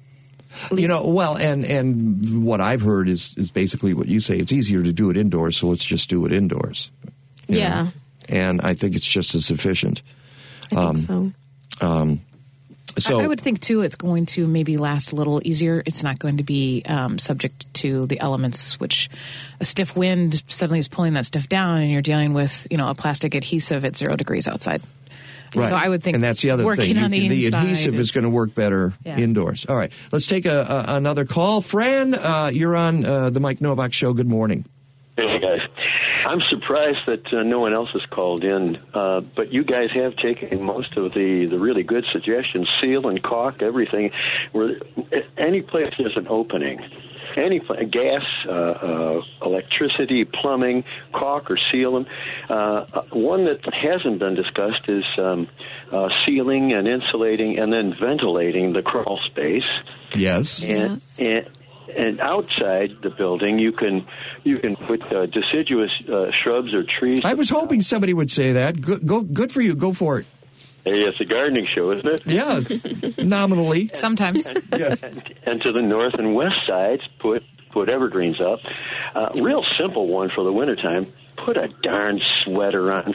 And what I've heard is basically what you say. It's easier to do it indoors, so let's just do it indoors. You know? And I think it's just as efficient. I think so. So I would think, too, it's going to maybe last a little easier. It's not going to be subject to the elements, which a stiff wind suddenly is pulling that stuff down, and you're dealing with, a plastic adhesive at 0 degrees outside. Right. So I would think, and that's the other thing. On the adhesive is going to work better indoors. All right, let's take another call. Fran, you're on the Mike Novak Show. Good morning. Hey, guys. I'm surprised that no one else has called in, but you guys have taken most of the really good suggestions, seal and caulk, everything. Any place there's an opening, any gas, electricity, plumbing, caulk or seal them. One that hasn't been discussed is sealing and insulating and then ventilating the crawl space. Yes. And outside the building, you can put deciduous shrubs or trees. I was hoping somebody would say that. Good for you. Go for it. Hey, it's a gardening show, isn't it? Yeah, nominally. Sometimes. And to the north and west sides, put evergreens up. Real simple one for the wintertime. Put a darn sweater on.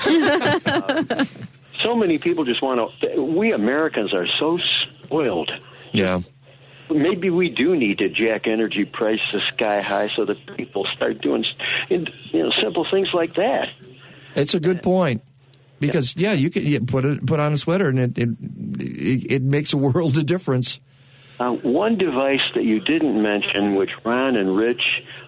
So many people just want to. We Americans are so spoiled. Yeah. Maybe we do need to jack energy prices sky high so that people start doing, simple things like that. It's a good point because you can put on a sweater and it makes a world of difference. One device that you didn't mention, which Ron and Rich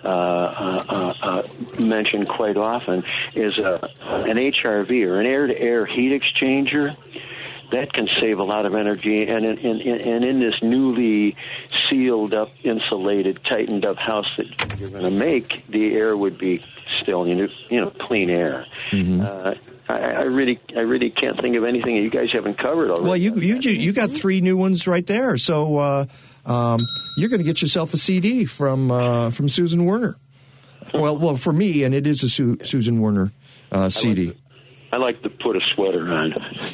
mention quite often, is an HRV or an air-to-air heat exchanger. That can save a lot of energy, and in this newly sealed up, insulated, tightened up house that you're going to make, the air would be still, clean air. I really can't think of anything that you guys haven't covered already. Well, you got 3 new ones right there, so you're going to get yourself a CD from Susan Werner. Well, for me, and it is a Susan Werner CD. I like to put a sweater on.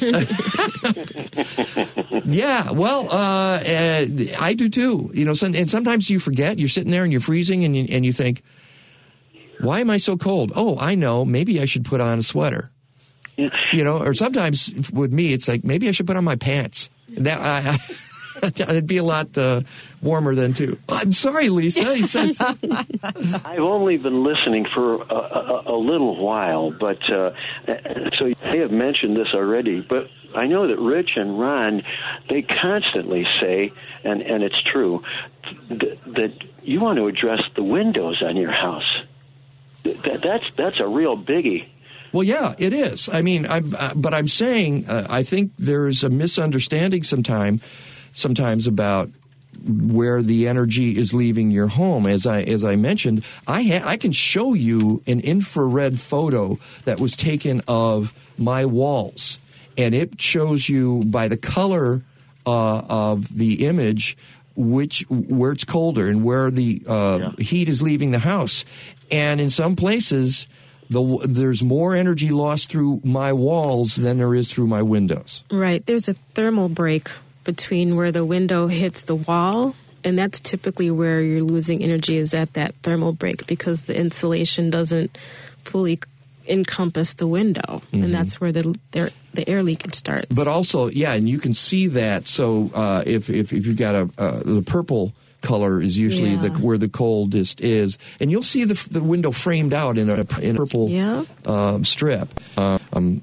Yeah, well, I do too. And sometimes you forget. You're sitting there and you're freezing, and you think, "Why am I so cold?" Oh, I know. Maybe I should put on a sweater. Yeah. Or sometimes with me, it's like maybe I should put on my pants. It'd be a lot warmer then too. I'm sorry, Lisa. I've only been listening for a little while, but so they have mentioned this already. But I know that Rich and Ron, they constantly say, and it's true, that you want to address the windows on your house. That's a real biggie. Well, yeah, it is. I mean, but I'm saying I think there's a misunderstanding sometimes about where the energy is leaving your home. As I mentioned, I can show you an infrared photo that was taken of my walls, and it shows you by the color of the image where it's colder and where the heat is leaving the house. And in some places, there's more energy lost through my walls than there is through my windows. Right. There's a thermal break between where the window hits the wall, and that's typically where you're losing energy, is at that thermal break, because the insulation doesn't fully encompass the window, and that's where the air leakage starts. But also, and you can see that. So if you've got the purple color is usually where the coldest is, and you'll see the window framed out in a purple strip. But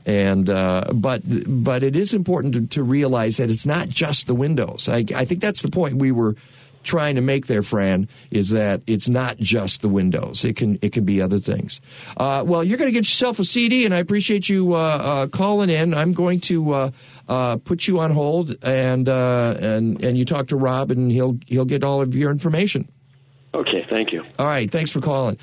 it is important to realize that it's not just the windows. I think that's the point we were trying to make there, Fran, is that it's not just the windows. It can be other things. Well, you're going to get yourself a CD, and I appreciate you calling in. I'm going to put you on hold, and you talk to Rob, and he'll get all of your information. Okay, thank you. All right, thanks for calling.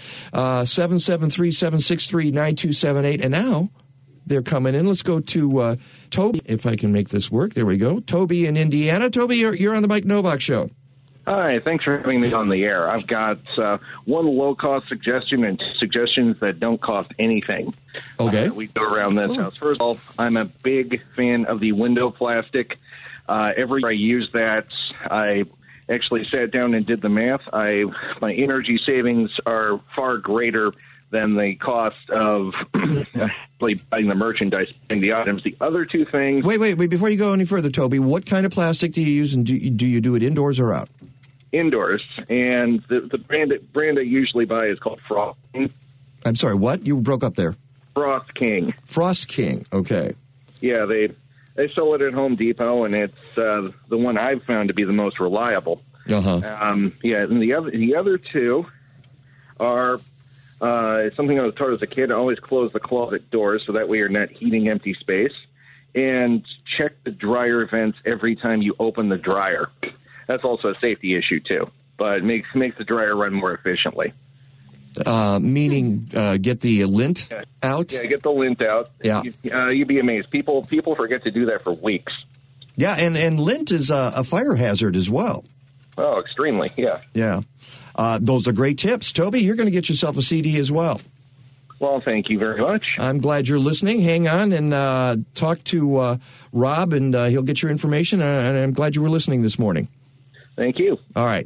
773-763-9278. And now they're coming in. Let's go to Toby, if I can make this work. There we go. Toby in Indiana. Toby, you're on the Mike Novak Show. Hi, thanks for having me on the air. I've got one low-cost suggestion and two suggestions that don't cost anything. Okay. We go around this house. First of all, I'm a big fan of the window plastic. Every year I use that, I actually sat down and did the math. My energy savings are far greater than the cost of buying the merchandise and the items. The other two things... Wait. Before you go any further, Toby, what kind of plastic do you use, and do you do it indoors or out? Indoors, and the brand I usually buy is called Frost King. I'm sorry, what? You broke up there. Frost King. Frost King, okay. Yeah, they sell it at Home Depot, and it's the one I've found to be the most reliable. Uh-huh. And the other two are something I was taught as a kid. Always close the closet doors so that way you're not heating empty space, and check the dryer vents every time you open the dryer. That's also a safety issue, too, but it makes the dryer run more efficiently. Meaning get the lint out? Yeah, get the lint out. Yeah. You'd be amazed. People forget to do that for weeks. Yeah, and lint is a fire hazard as well. Oh, extremely, yeah. Yeah. Those are great tips. Toby, you're going to get yourself a CD as well. Well, thank you very much. I'm glad you're listening. Hang on and talk to Rob, and he'll get your information, and I'm glad you were listening this morning. Thank you. All right.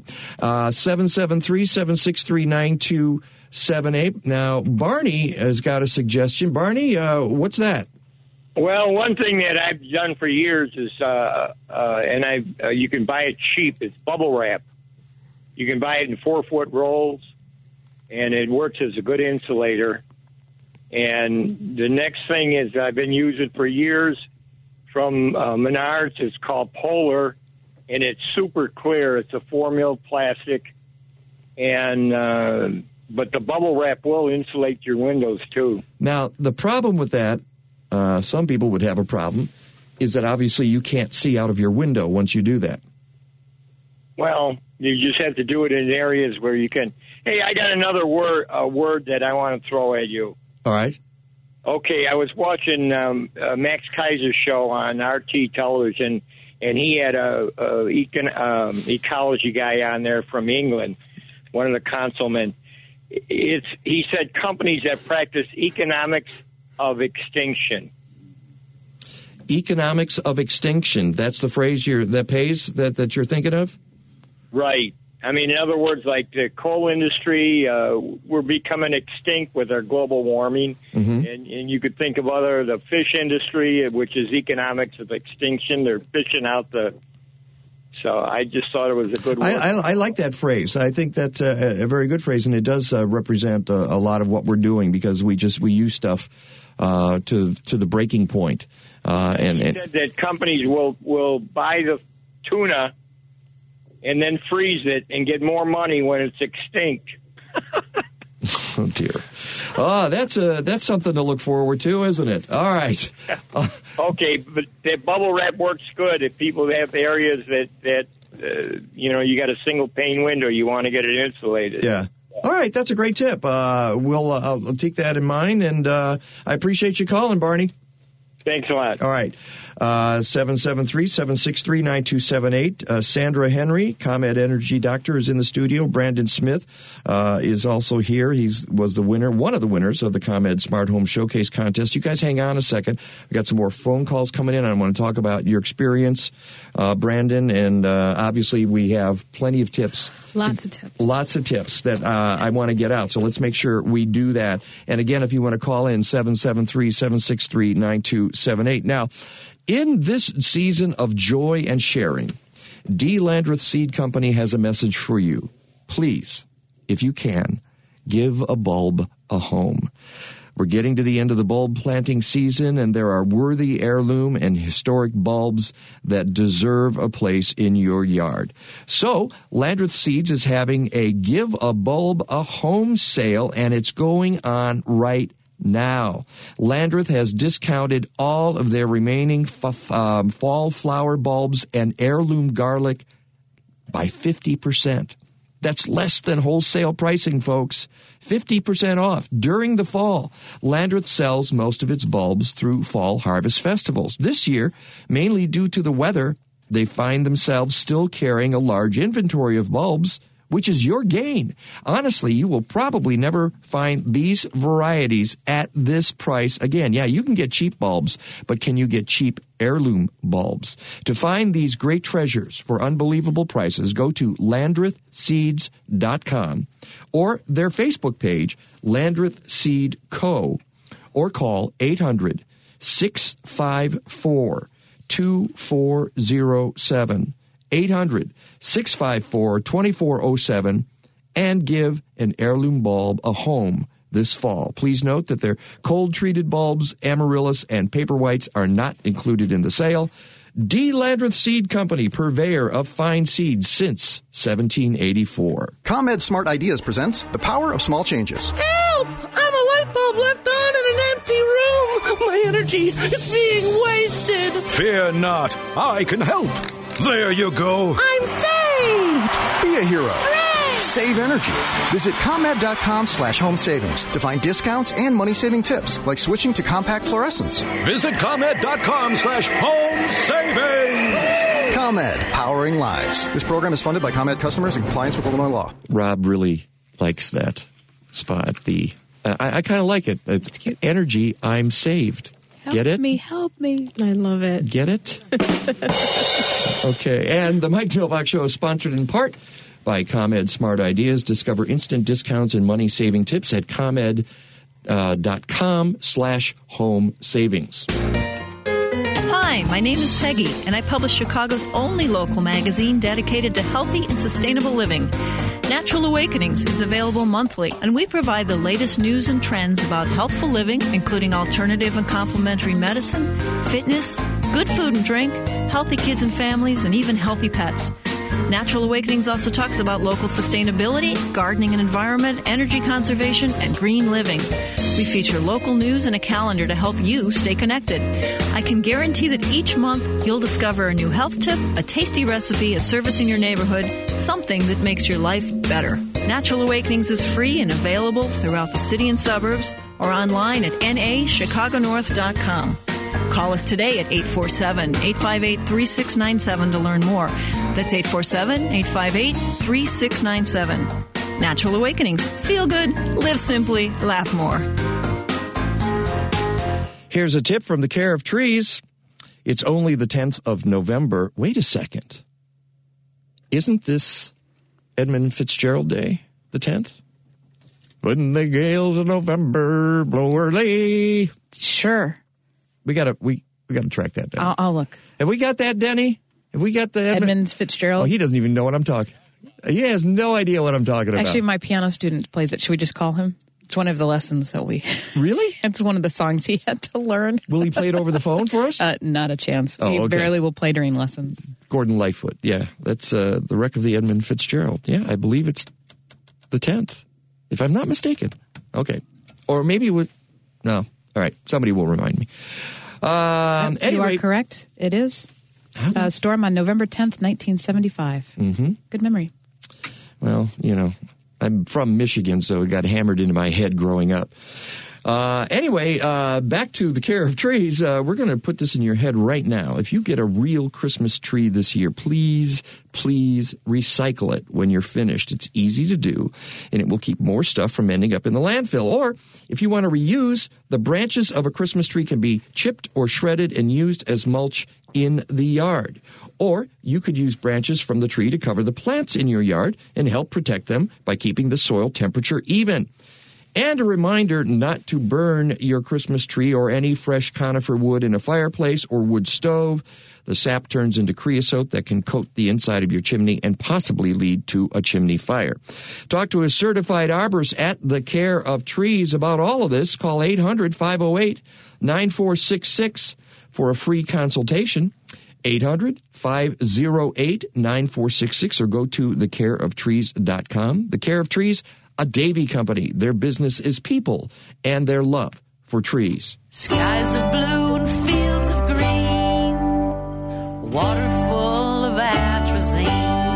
773-763-9278. Now, Barney has got a suggestion. Barney, what's that? Well, one thing that I've done for years is, you can buy it cheap, it's bubble wrap. You can buy it in 4-foot rolls, and it works as a good insulator. And the next thing is I've been using for years from Menards. It's called Polar. And it's super clear. It's a 4-mil plastic, and but the bubble wrap will insulate your windows too. Now, the problem with that, some people would have a problem, is that obviously you can't see out of your window once you do that. Well, you just have to do it in areas where you can. Hey, I got another word that I want to throw at you. All right. Okay, I was watching Max Kaiser's show on RT television. And he had a ecology guy on there from England, one of the councilmen. He said companies that practice economics of extinction. Economics of extinction. That's the phrase that you're thinking of? Right. I mean, in other words, like the coal industry, we're becoming extinct with our global warming. Mm-hmm. And you could think of the fish industry, which is economics of extinction. They're fishing out So I just thought it was a good word. I like that phrase. I think that's a very good phrase, and it does represent a lot of what we're doing because we use stuff to the breaking point. He said that companies will buy the tuna and then freeze it and get more money when it's extinct. Oh, dear. Oh, that's something to look forward to, isn't it? All right. Okay, but that bubble wrap works good if people have areas that you got a single pane window, you want to get it insulated. Yeah. All right, that's a great tip. I'll take that in mind, and I appreciate you calling, Barney. Thanks a lot. All right. 773-763-9278. Sandra Henry, ComEd Energy Doctor, is in the studio. Brandon Smith is also here. He was one of the winners of the ComEd Smart Home Showcase Contest. You guys hang on a second. We got some more phone calls coming in. I want to talk about your experience, Brandon, and obviously we have plenty of tips. Lots of tips. Lots of tips that I want to get out. So let's make sure we do that. And again, if you want to call in, 773-763-9278. Now, in this season of joy and sharing, D. Landreth Seed Company has a message for you. Please, if you can, give a bulb a home. We're getting to the end of the bulb planting season, and there are worthy heirloom and historic bulbs that deserve a place in your yard. So, Landreth Seeds is having a Give a Bulb a Home sale, and it's going on right now. Landreth has discounted all of their remaining fall flower bulbs and heirloom garlic by 50%. That's less than wholesale pricing, folks. 50% off during the fall. Landreth sells most of its bulbs through fall harvest festivals. This year, mainly due to the weather, they find themselves still carrying a large inventory of bulbs, which is your gain. Honestly, you will probably never find these varieties at this price again. Yeah, you can get cheap bulbs, but can you get cheap heirloom bulbs? To find these great treasures for unbelievable prices, go to LandrethSeeds.com or their Facebook page, Landreth Seed Co., or call 800-654-2407. 800-654-2407, and give an heirloom bulb a home this fall. Please note that their cold-treated bulbs, amaryllis, and paper whites are not included in the sale. D. Landreth Seed Company, purveyor of fine seeds since 1784. ComEd Smart Ideas presents The Power of Small Changes. Help! I'm a light bulb left on in an empty room. My energy is being wasted. Fear not. I can help. There you go. I'm saved. Be a hero. Hooray! Save energy. Visit ComEd.com/home savings to find discounts and money-saving tips, like switching to compact fluorescents. Visit ComEd.com/home savings. ComEd, powering lives. This program is funded by ComEd customers in compliance with Illinois law. Rob really likes that spot. I kind of like it. It's cute. Energy, I'm saved. Get it? Help me. I love it. Get it? Okay. And the Mike Novak Show is sponsored in part by ComEd Smart Ideas. Discover instant discounts and money-saving tips at ComEd.com/home savings. Hi, my name is Peggy, and I publish Chicago's only local magazine dedicated to healthy and sustainable living. Natural Awakenings is available monthly, and we provide the latest news and trends about healthful living, including alternative and complementary medicine, fitness, good food and drink, healthy kids and families, and even healthy pets. Natural Awakenings also talks about local sustainability, gardening and environment, energy conservation, and green living. We feature local news and a calendar to help you stay connected. I can guarantee that each month you'll discover a new health tip, a tasty recipe, a service in your neighborhood, something that makes your life better. Natural Awakenings is free and available throughout the city and suburbs or online at nachicagonorth.com. Call us today at 847-858-3697 to learn more. That's 847-858-3697. Natural Awakenings. Feel good, live simply, laugh more. Here's a tip from the Care of Trees. It's only the 10th of November. Wait a second. Isn't this Edmund Fitzgerald Day, the 10th? When the gales of November blow early. Sure. We gotta track that down. I'll look. Have we got that, Denny? Have we got the Edmund Fitzgerald? Oh, he doesn't even know what I'm talking. He has no idea what I'm talking about. Actually, my piano student plays it. Should we just call him? It's one of the lessons that we... Really? It's one of the songs he had to learn. Will he play it over the phone for us? Not a chance. Oh, he okay. barely will play during lessons. Gordon Lightfoot. Yeah, that's the wreck of the Edmund Fitzgerald. Yeah, I believe it's the 10th, if I'm not mistaken. Okay. Or maybe it was... No. All right. Somebody will remind me. Anyway, you are correct. It is. Storm on November 10th, 1975. Mm-hmm. Good memory. Well, I'm from Michigan, so it got hammered into my head growing up. Anyway, back to the Care of Trees. We're going to put this in your head right now. If you get a real Christmas tree this year, please recycle it when you're finished. It's easy to do, and it will keep more stuff from ending up in the landfill. Or if you want to reuse, the branches of a Christmas tree can be chipped or shredded and used as mulch in the yard. Or you could use branches from the tree to cover the plants in your yard and help protect them by keeping the soil temperature even. And a reminder not to burn your Christmas tree or any fresh conifer wood in a fireplace or wood stove. The sap turns into creosote that can coat the inside of your chimney and possibly lead to a chimney fire. Talk to a certified arborist at The Care of Trees about all of this. Call 800-508-9466 for a free consultation. 800-508-9466 or go to thecareoftrees.com. The Care of Trees, a Davy company. Their business is people and their love for trees. Skies of blue and fields of green, water full of atrazine,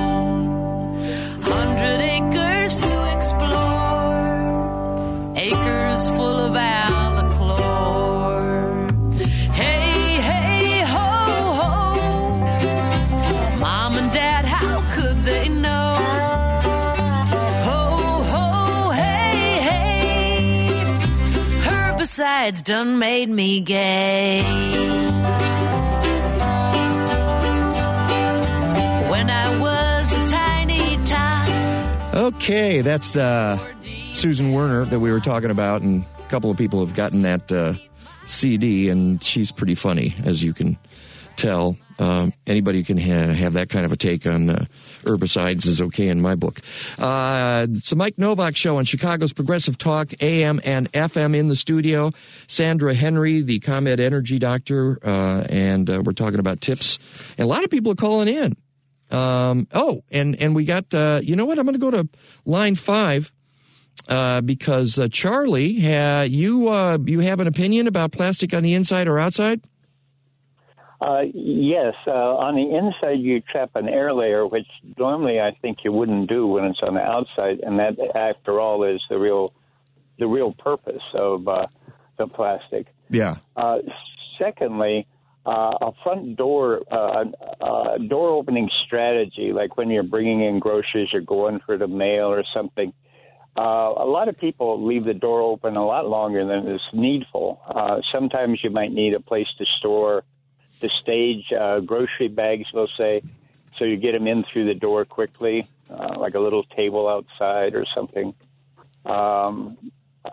100 acres to explore, acres full of alachlor. Hey, hey, ho, ho, Mom and Dad, how could they know? Ho, ho, hey, hey, herbicides done made me gay. When I was a tiny tot. Okay, that's the Susan Werner that we were talking about, and a couple of people have gotten that CD, and she's pretty funny, as you can tell. Anybody who can have that kind of a take on herbicides is okay in my book. It's the Mike Novak Show on Chicago's Progressive Talk, AM and FM. In the studio, Sandra Henry, the ComEd Energy Doctor, and we're talking about tips. And a lot of people are calling in. And we got, you know what? I'm going to go to line 5 because Charlie, you have an opinion about plastic on the inside or outside? Yes. On the inside, you trap an air layer, which normally I think you wouldn't do when it's on the outside, and that, after all, is the real purpose of the plastic. Yeah. Secondly, a front door door opening strategy, like when you're bringing in groceries or going for the mail or something. A lot of people leave the door open a lot longer than is needful. Sometimes you might need a place to store the stage grocery bags, we'll say, so you get them in through the door quickly, like a little table outside or something. That's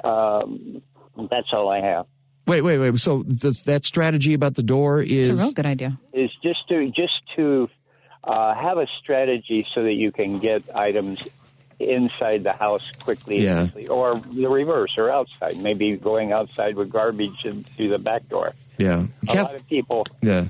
all I have. Wait. So that strategy about the door is... It's a real good idea. Is just to have a strategy so that you can get items inside the house quickly, Yeah. easily, or the reverse, or outside, maybe going outside with garbage and through the back door. Yeah. A lot of people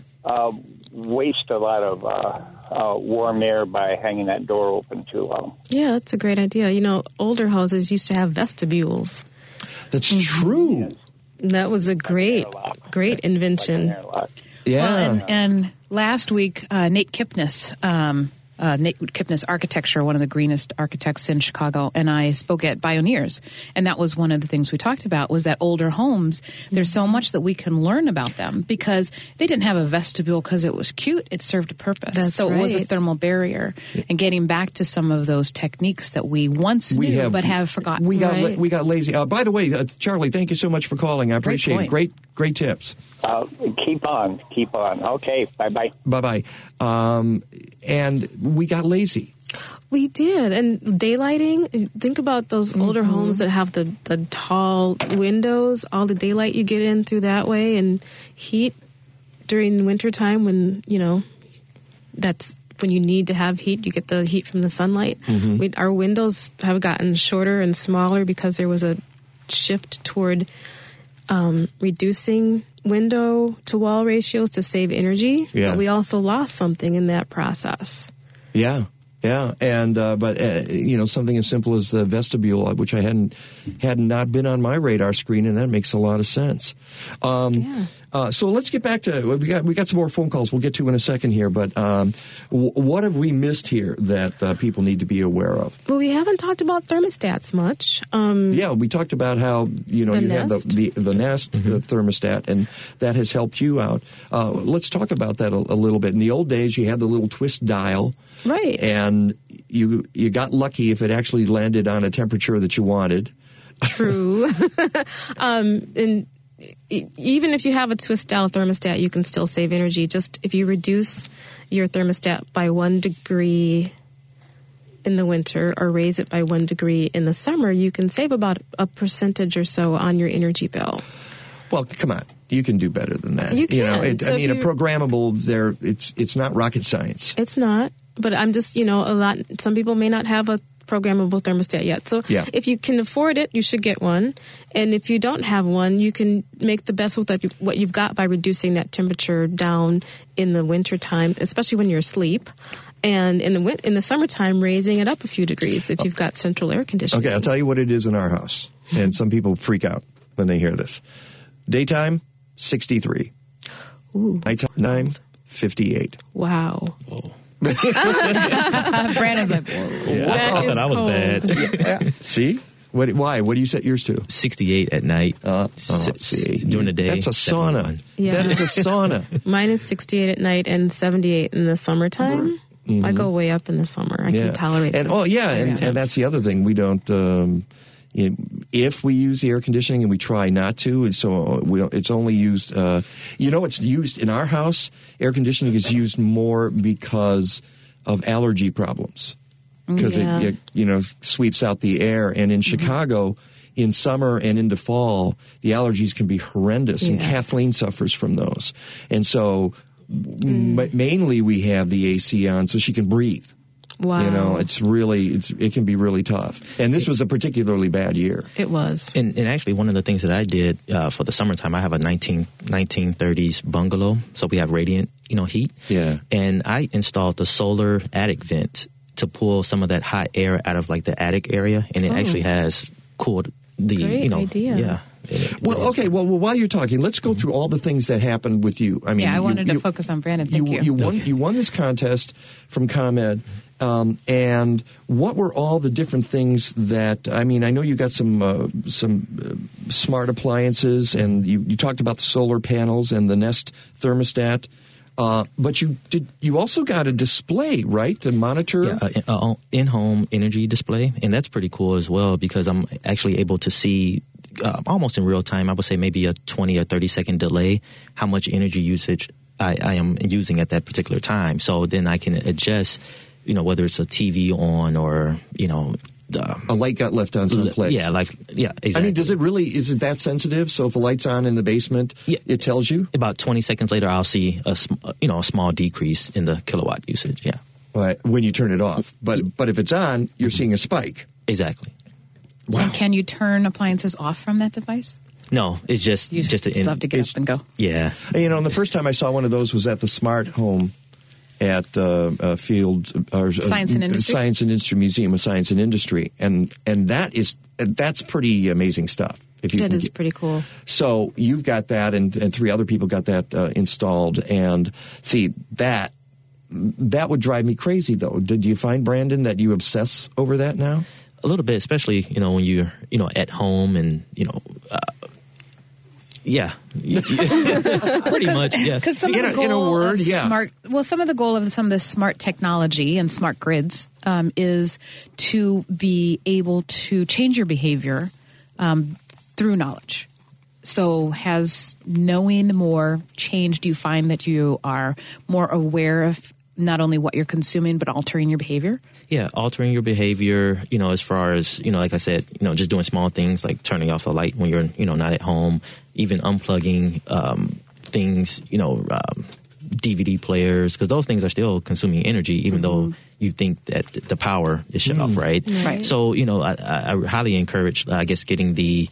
waste a lot of warm air by hanging that door open too long. Yeah, that's a great idea. You know, older houses used to have vestibules. That's true. That was a great invention. Yeah. Well, and last week, Nate Kipnis Architecture, one of the greenest architects in Chicago, and I spoke at Bioneers. And that was one of the things we talked about, was that older homes, there's so much that we can learn about them, because they didn't have a vestibule because it was cute. It served a purpose. That's so it was a right. thermal barrier. And getting back to some of those techniques that we once knew but have forgotten. We got lazy. By the way, Charlie, thank you so much for calling. I appreciate it. Great tips. Keep on. Okay, bye-bye. Bye-bye. And we got lazy. We did. And daylighting, think about those older homes that have the tall windows, all the daylight you get in through that way, and heat during wintertime when, that's when you need to have heat. You get the heat from the sunlight. Our windows have gotten shorter and smaller because there was a shift toward reducing window to wall ratios to save energy. Yeah. But we also lost something in that process. Yeah. And but something as simple as the vestibule, which I had not been on my radar screen, and that makes a lot of sense. So let's get back to we got some more phone calls we'll get to in a second here. But what have we missed here that people need to be aware of? Well, we haven't talked about thermostats much. We talked about how you have the Nest the thermostat, and that has helped you out. Let's talk about that a little bit. In the old days, you had the little twist dial. Right. And you got lucky if it actually landed on a temperature that you wanted. True. And even if you have a twist dial thermostat, you can still save energy. Just if you reduce your thermostat by 1 degree in the winter or raise it by 1 degree in the summer, you can save about a percentage or so on your energy bill. Well, come on. You can do better than that. You can. You know, a programmable, it's not rocket science. It's not. But I'm just, some people may not have a programmable thermostat yet. So if you can afford it, you should get one. And if you don't have one, you can make the best with what you've got by reducing that temperature down in the wintertime, especially when you're asleep. And in the summertime, raising it up a few degrees if you've got central air conditioning. Okay, I'll tell you what it is in our house. And some people freak out when they hear this. Daytime, 63. Ooh. Nighttime, 58. Wow. Oh. Brandon's like, whoa. That was bad. Yeah. See? Why? What do you set yours to? 68 at night. See. During the day. That's a sauna. Yeah. That is a sauna. Mine is 68 at night and 78 in the summertime. Mm-hmm. I go way up in the summer. I can tolerate and that. And that's the other thing. We don't... if we use the air conditioning, and we try not to, and so it's only used. It's used in our house. Air conditioning is used more because of allergy problems, because it sweeps out the air. And in Chicago, in summer and into fall, the allergies can be horrendous, and Kathleen suffers from those. And so mainly we have the AC on so she can breathe. Wow. It can be really tough. And this was a particularly bad year. It was. And actually, one of the things that I did for the summertime, I have a 1930s bungalow. So we have radiant, heat. Yeah. And I installed the solar attic vent to pull some of that hot air out of like the attic area. And it actually has cooled the, Great idea. Yeah. Well, okay. Well, while you're talking, let's go through all the things that happened with you. I mean, I wanted to focus on Brandon. Thank you. You won this contest from ComEd. And what were all the different things that, I mean, I know you got some smart appliances, and you talked about the solar panels and the Nest thermostat. But you also got a display, right, to monitor? Yeah, in-home energy display, and that's pretty cool as well because I'm actually able to see almost in real time. I would say maybe a 20 or 30 second delay how much energy usage I am using at that particular time. So then I can adjust, whether it's a TV on or a light got left on someplace. Yeah, exactly. I mean, is it that sensitive? So if a light's on in the basement, it tells you? About 20 seconds later, I'll see a small decrease in the kilowatt usage, yeah. Right, when you turn it off. But if it's on, you're seeing a spike. Exactly. Wow. And can you turn appliances off from that device? No, it's just... You just have to get up and go. Yeah. And the first time I saw one of those was at the Smart Home at Science and Industry? Science and Industry Museum of Science and Industry, and that's pretty amazing stuff. That is pretty cool. So you've got that, and 3 other people got that installed, and see that would drive me crazy though. Did you find, Brandon, that you obsess over that now? A little bit, especially when you're at home and yeah, pretty much. Yeah, because some of the goal of some of this smart technology and smart grids is to be able to change your behavior through knowledge. So, has knowing more changed? Do you find that you are more aware of not only what you're consuming but altering your behavior? Yeah, altering your behavior, as far as, like I said, just doing small things like turning off a light when you're, not at home, even unplugging things, DVD players, because those things are still consuming energy, even though you think that the power is shut off, right? Right. So, I highly encourage, I guess, getting the,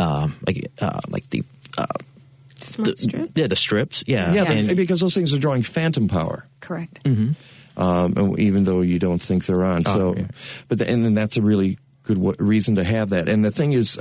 Smart strip? Yeah, the strips, yeah. Yeah, and because those things are drawing phantom power. Correct. Mm-hmm. Even though you don't think they're on. And then that's a really good reason to have that. And the thing is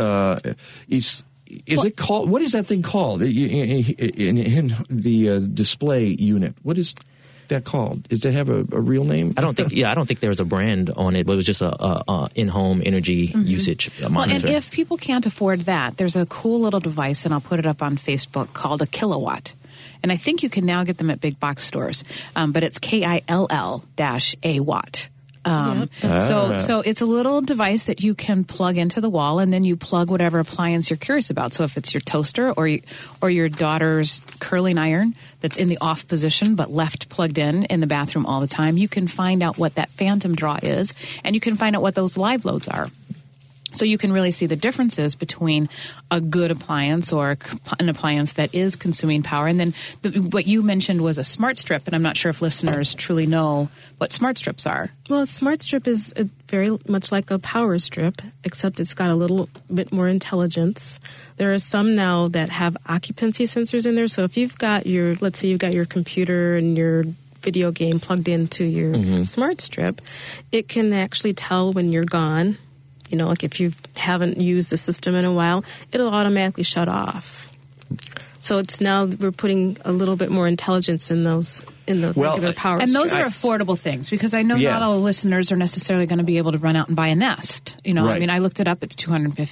it called? What is that thing called in the display unit? What is that called? Does it have a real name? I don't think there was a brand on it, but it was just a in-home energy usage monitor. Well, and if people can't afford that, there's a cool little device, and I'll put it up on Facebook, called a Kill-A-Watt. And I think you can now get them at big box stores, but it's KILL-A Watt. So it's a little device that you can plug into the wall, and then you plug whatever appliance you're curious about. So if it's your toaster or your daughter's curling iron that's in the off position but left plugged in the bathroom all the time, you can find out what that phantom draw is, and you can find out what those live loads are. So you can really see the differences between a good appliance or an appliance that is consuming power. And then what you mentioned was a smart strip, and I'm not sure if listeners truly know what smart strips are. Well, a smart strip is very much like a power strip, except it's got a little bit more intelligence. There are some now that have occupancy sensors in there. So if you've got let's say you've got your computer and your video game plugged into your smart strip, it can actually tell when you're gone. You know, like if you haven't used the system in a while, it'll automatically shut off. So it's now we're putting a little bit more intelligence in the regular power. And those are affordable things, because I know not all listeners are necessarily going to be able to run out and buy a Nest. You know, I mean, I looked it up; it's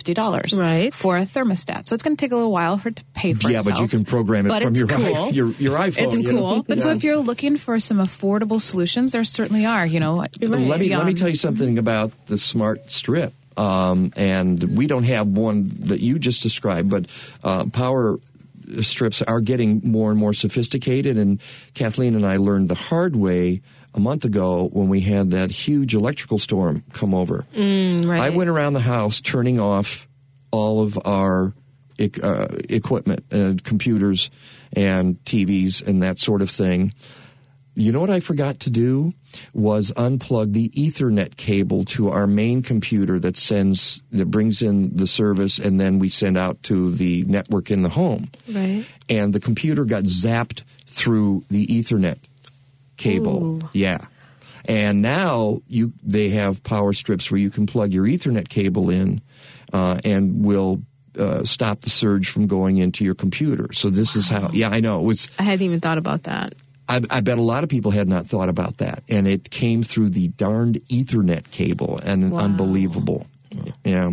$250 for a thermostat. So it's going to take a little while for it to pay for itself. Yeah, but you can program it from your iPhone. It's cool. But so if you're looking for some affordable solutions, there certainly are. You know, let me tell you something about the smart strip. And we don't have one that you just described, but power strips are getting more and more sophisticated. And Kathleen and I learned the hard way a month ago when we had that huge electrical storm come over. I went around the house turning off all of our equipment, computers and TVs and that sort of thing. You know what I forgot to do was unplug the Ethernet cable to our main computer that brings in the service, and then we send out to the network in the home. Right. And the computer got zapped through the Ethernet cable. Ooh. Yeah. And now they have power strips where you can plug your Ethernet cable in and will stop the surge from going into your computer. So this is how. Yeah, I know. I hadn't even thought about that. I bet a lot of people had not thought about that, and it came through the darned Ethernet cable, and unbelievable. Yeah.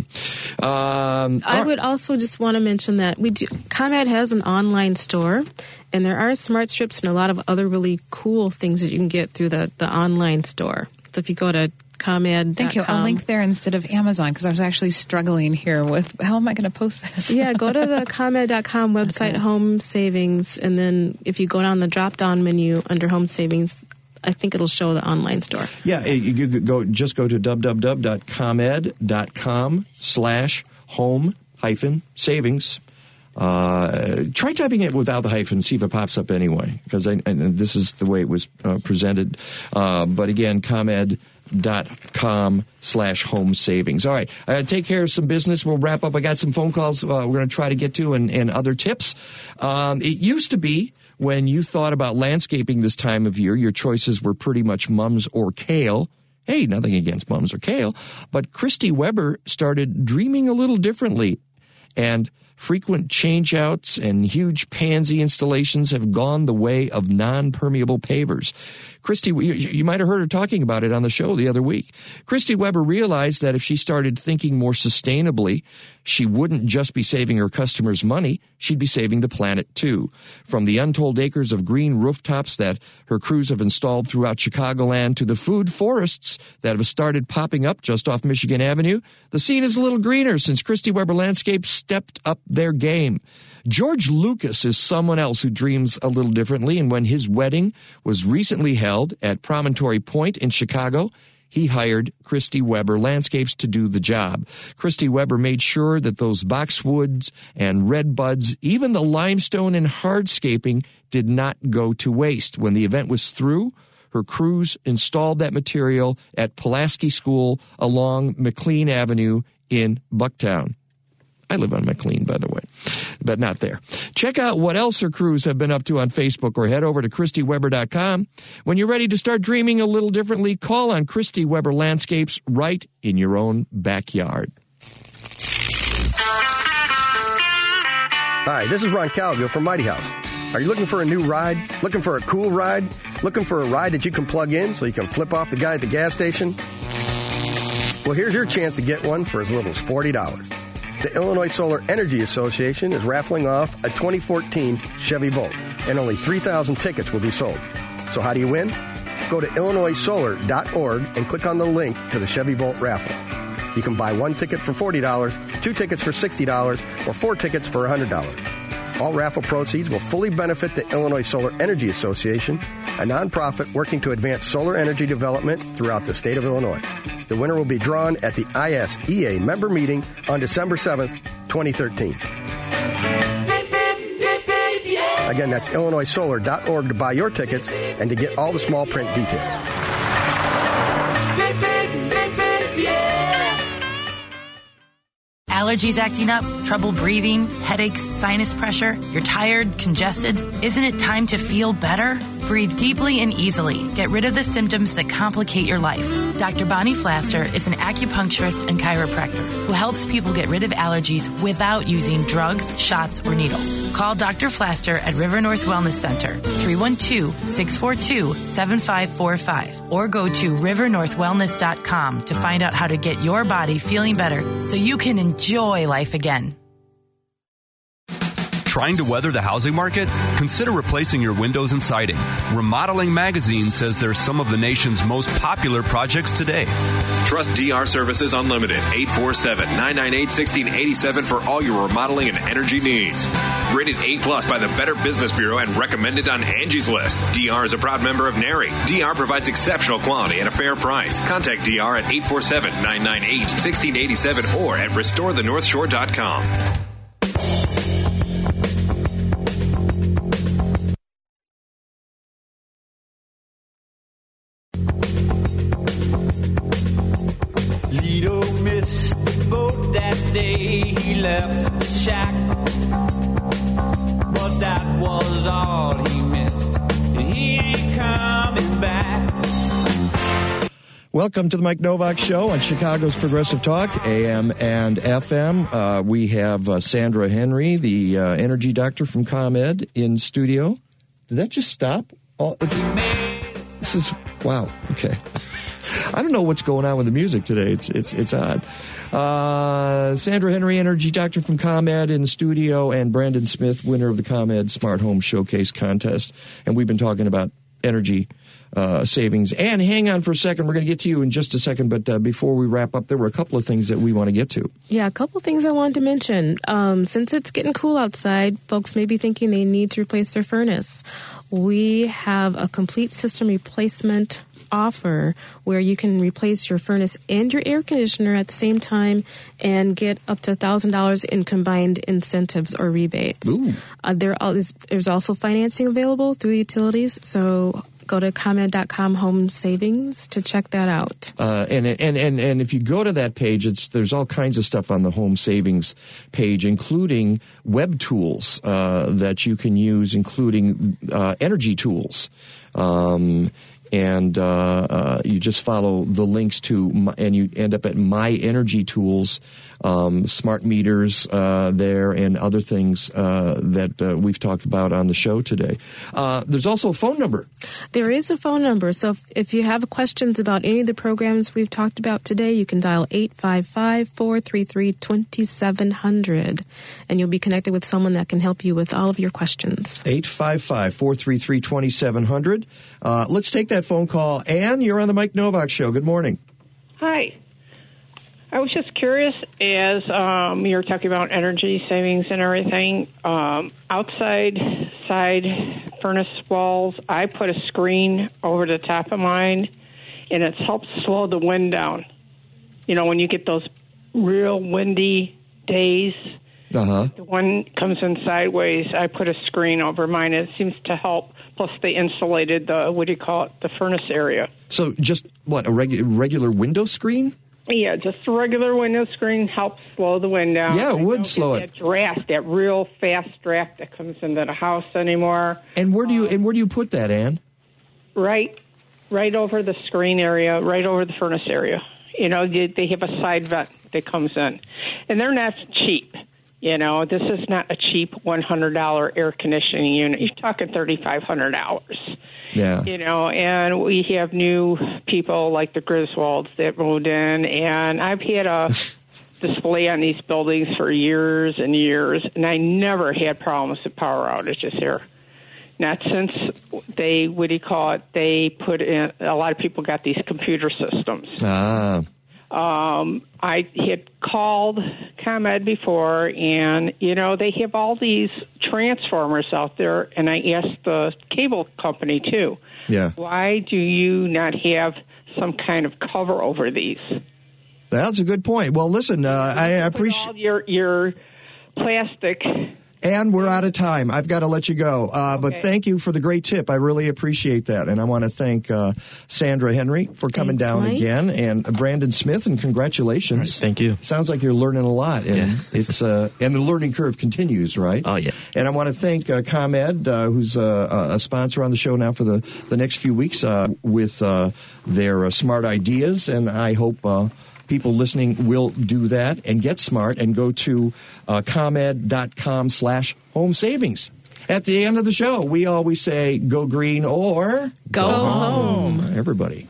I would also just want to mention that ComEd has an online store, and there are smart strips and a lot of other really cool things that you can get through the online store. So if you go to ComEd.com. Thank you. I'll link there instead of Amazon, because I was actually struggling here with how am I going to post this? Yeah, go to the ComEd.com website, Home Savings, and then if you go down the drop-down menu under Home Savings, I think it'll show the online store. Yeah, you could go to www.comed.com/home-savings. Try typing it without the hyphen, see if it pops up anyway, because this is the way it was presented. But again, comed.com/home savings. All right, I got to take care of some business. We'll wrap up. I got some phone calls we're going to try to get to and other tips. It used to be when you thought about landscaping this time of year, your choices were pretty much mums or kale. Hey, nothing against mums or kale, but Christy Weber started dreaming a little differently, and frequent changeouts and huge pansy installations have gone the way of non-permeable pavers. Christy, you might have heard her talking about it on the show the other week. Christy Weber realized that if she started thinking more sustainably, she wouldn't just be saving her customers money, she'd be saving the planet too. From the untold acres of green rooftops that her crews have installed throughout Chicagoland to the food forests that have started popping up just off Michigan Avenue, the scene is a little greener since Christy Weber Landscapes stepped up their game. George Lucas is someone else who dreams a little differently, and when his wedding was recently held at Promontory Point in Chicago, he hired Christy Weber Landscapes to do the job. Christy Weber made sure that those boxwoods and red buds, even the limestone and hardscaping, did not go to waste. When the event was through, her crews installed that material at Pulaski School along McLean Avenue in Bucktown. I live on McLean, by the way, but not there. Check out what else her crews have been up to on Facebook, or head over to ChristyWeber.com. When you're ready to start dreaming a little differently, call on Christy Weber Landscapes right in your own backyard. Hi, this is Ron Calville from Mighty House. Are you looking for a new ride? Looking for a cool ride? Looking for a ride that you can plug in so you can flip off the guy at the gas station? Well, here's your chance to get one for as little as $40. The Illinois Solar Energy Association is raffling off a 2014 Chevy Volt, and only 3,000 tickets will be sold. So how do you win? Go to IllinoisSolar.org and click on the link to the Chevy Volt raffle. You can buy 1 ticket for $40, 2 tickets for $60, or 4 tickets for $100. All raffle proceeds will fully benefit the Illinois Solar Energy Association, a nonprofit working to advance solar energy development throughout the state of Illinois. The winner will be drawn at the ISEA member meeting on December 7th, 2013. Again, that's IllinoisSolar.org to buy your tickets and to get all the small print details. Allergies acting up, trouble breathing, headaches, sinus pressure, you're tired, congested. Isn't it time to feel better? Breathe deeply and easily. Get rid of the symptoms that complicate your life. Dr. Bonnie Flaster is an acupuncturist and chiropractor who helps people get rid of allergies without using drugs, shots, or needles. Call Dr. Flaster at River North Wellness Center, 312-642-7545, or go to rivernorthwellness.com to find out how to get your body feeling better so you can enjoy life again. Trying to weather the housing market? Consider replacing your windows and siding. Remodeling Magazine says they're some of the nation's most popular projects today. Trust DR Services Unlimited, 847-998-1687 for all your remodeling and energy needs. Rated A+ by the Better Business Bureau and recommended on Angie's List. DR is a proud member of NARI. DR provides exceptional quality at a fair price. Contact DR at 847-998-1687 or at restorethenorthshore.com. Lido missed the boat that day. He left the shack, but that was all he missed. And he ain't coming back. Welcome to the Mike Novak Show on Chicago's Progressive Talk, AM and FM. We have Sandra Henry, the energy doctor from ComEd, in studio. Did that just stop? This is, wow, okay. I don't know what's going on with the music today. It's odd. Sandra Henry, energy doctor from ComEd, in the studio, and Brandon Smith, winner of the ComEd Smart Home Showcase contest. And we've been talking about energy savings. And hang on for a second. We're going to get to you in just a second. But before we wrap up, there were a couple of things that we want to get to. Yeah, a couple of things I wanted to mention. Since it's getting cool outside, folks may be thinking they need to replace their furnace. We have a complete system replacement offer where you can replace your furnace and your air conditioner at the same time and get up to $1,000 in combined incentives or rebates. There's also financing available through utilities, so go to ComEd.com Home Savings to check that out. And if you go to that page, there's all kinds of stuff on the Home Savings page, including web tools that you can use, including energy tools. And you just follow the links to, and you end up at My Energy Tools, smart meters there, and other things that we've talked about on the show today. There's also a phone number. There is a phone number. So if you have questions about any of the programs we've talked about today, you can dial 855-433-2700, and you'll be connected with someone that can help you with all of your questions. 855-433-2700. Let's take that phone call. Ann, you're on the Mike Novak Show. Good morning. Hi. I was just curious, as you were talking about energy savings and everything, outside side furnace walls, I put a screen over the top of mine, and it's helped slow the wind down. You know, when you get those real windy days, the wind comes in sideways, I put a screen over mine. It seems to help. Plus, they insulated the furnace area. So just, what, a regular window screen? Yeah, just a regular window screen helps slow the wind down. Yeah, it would slow it. That real fast draft that comes into the house anymore. And where do you put that, Ann? Right over the screen area, right over the furnace area. You know, they have a side vent that comes in, and they're not cheap. You know, this is not a cheap $100 air conditioning unit. You're talking $3,500. Yeah. You know, and we have new people like the Griswolds that moved in, and I've had a display on these buildings for years and years, and I never had problems with power outages here. not since they, what do you call it, they put in, a lot of people got these computer systems. I had called ComEd before, and, they have all these transformers out there, and I asked the cable company, too. Yeah. Why do you not have some kind of cover over these? That's a good point. Well, listen, I appreciate... all your plastic... And we're out of time. I've got to let you go. But thank you for the great tip. I really appreciate that. And I want to thank Sandra Henry for coming down Mike. again, and Brandon Smith, and congratulations. Right, thank you. Sounds like you're learning a lot. And it's and the learning curve continues, right? Oh, yeah. And I want to thank ComEd, who's a sponsor on the show now for the next few weeks with their smart ideas. And I hope... people listening will do that and get smart and go to ComEd.com/home savings. At the end of the show, we always say, go green or go home. Everybody.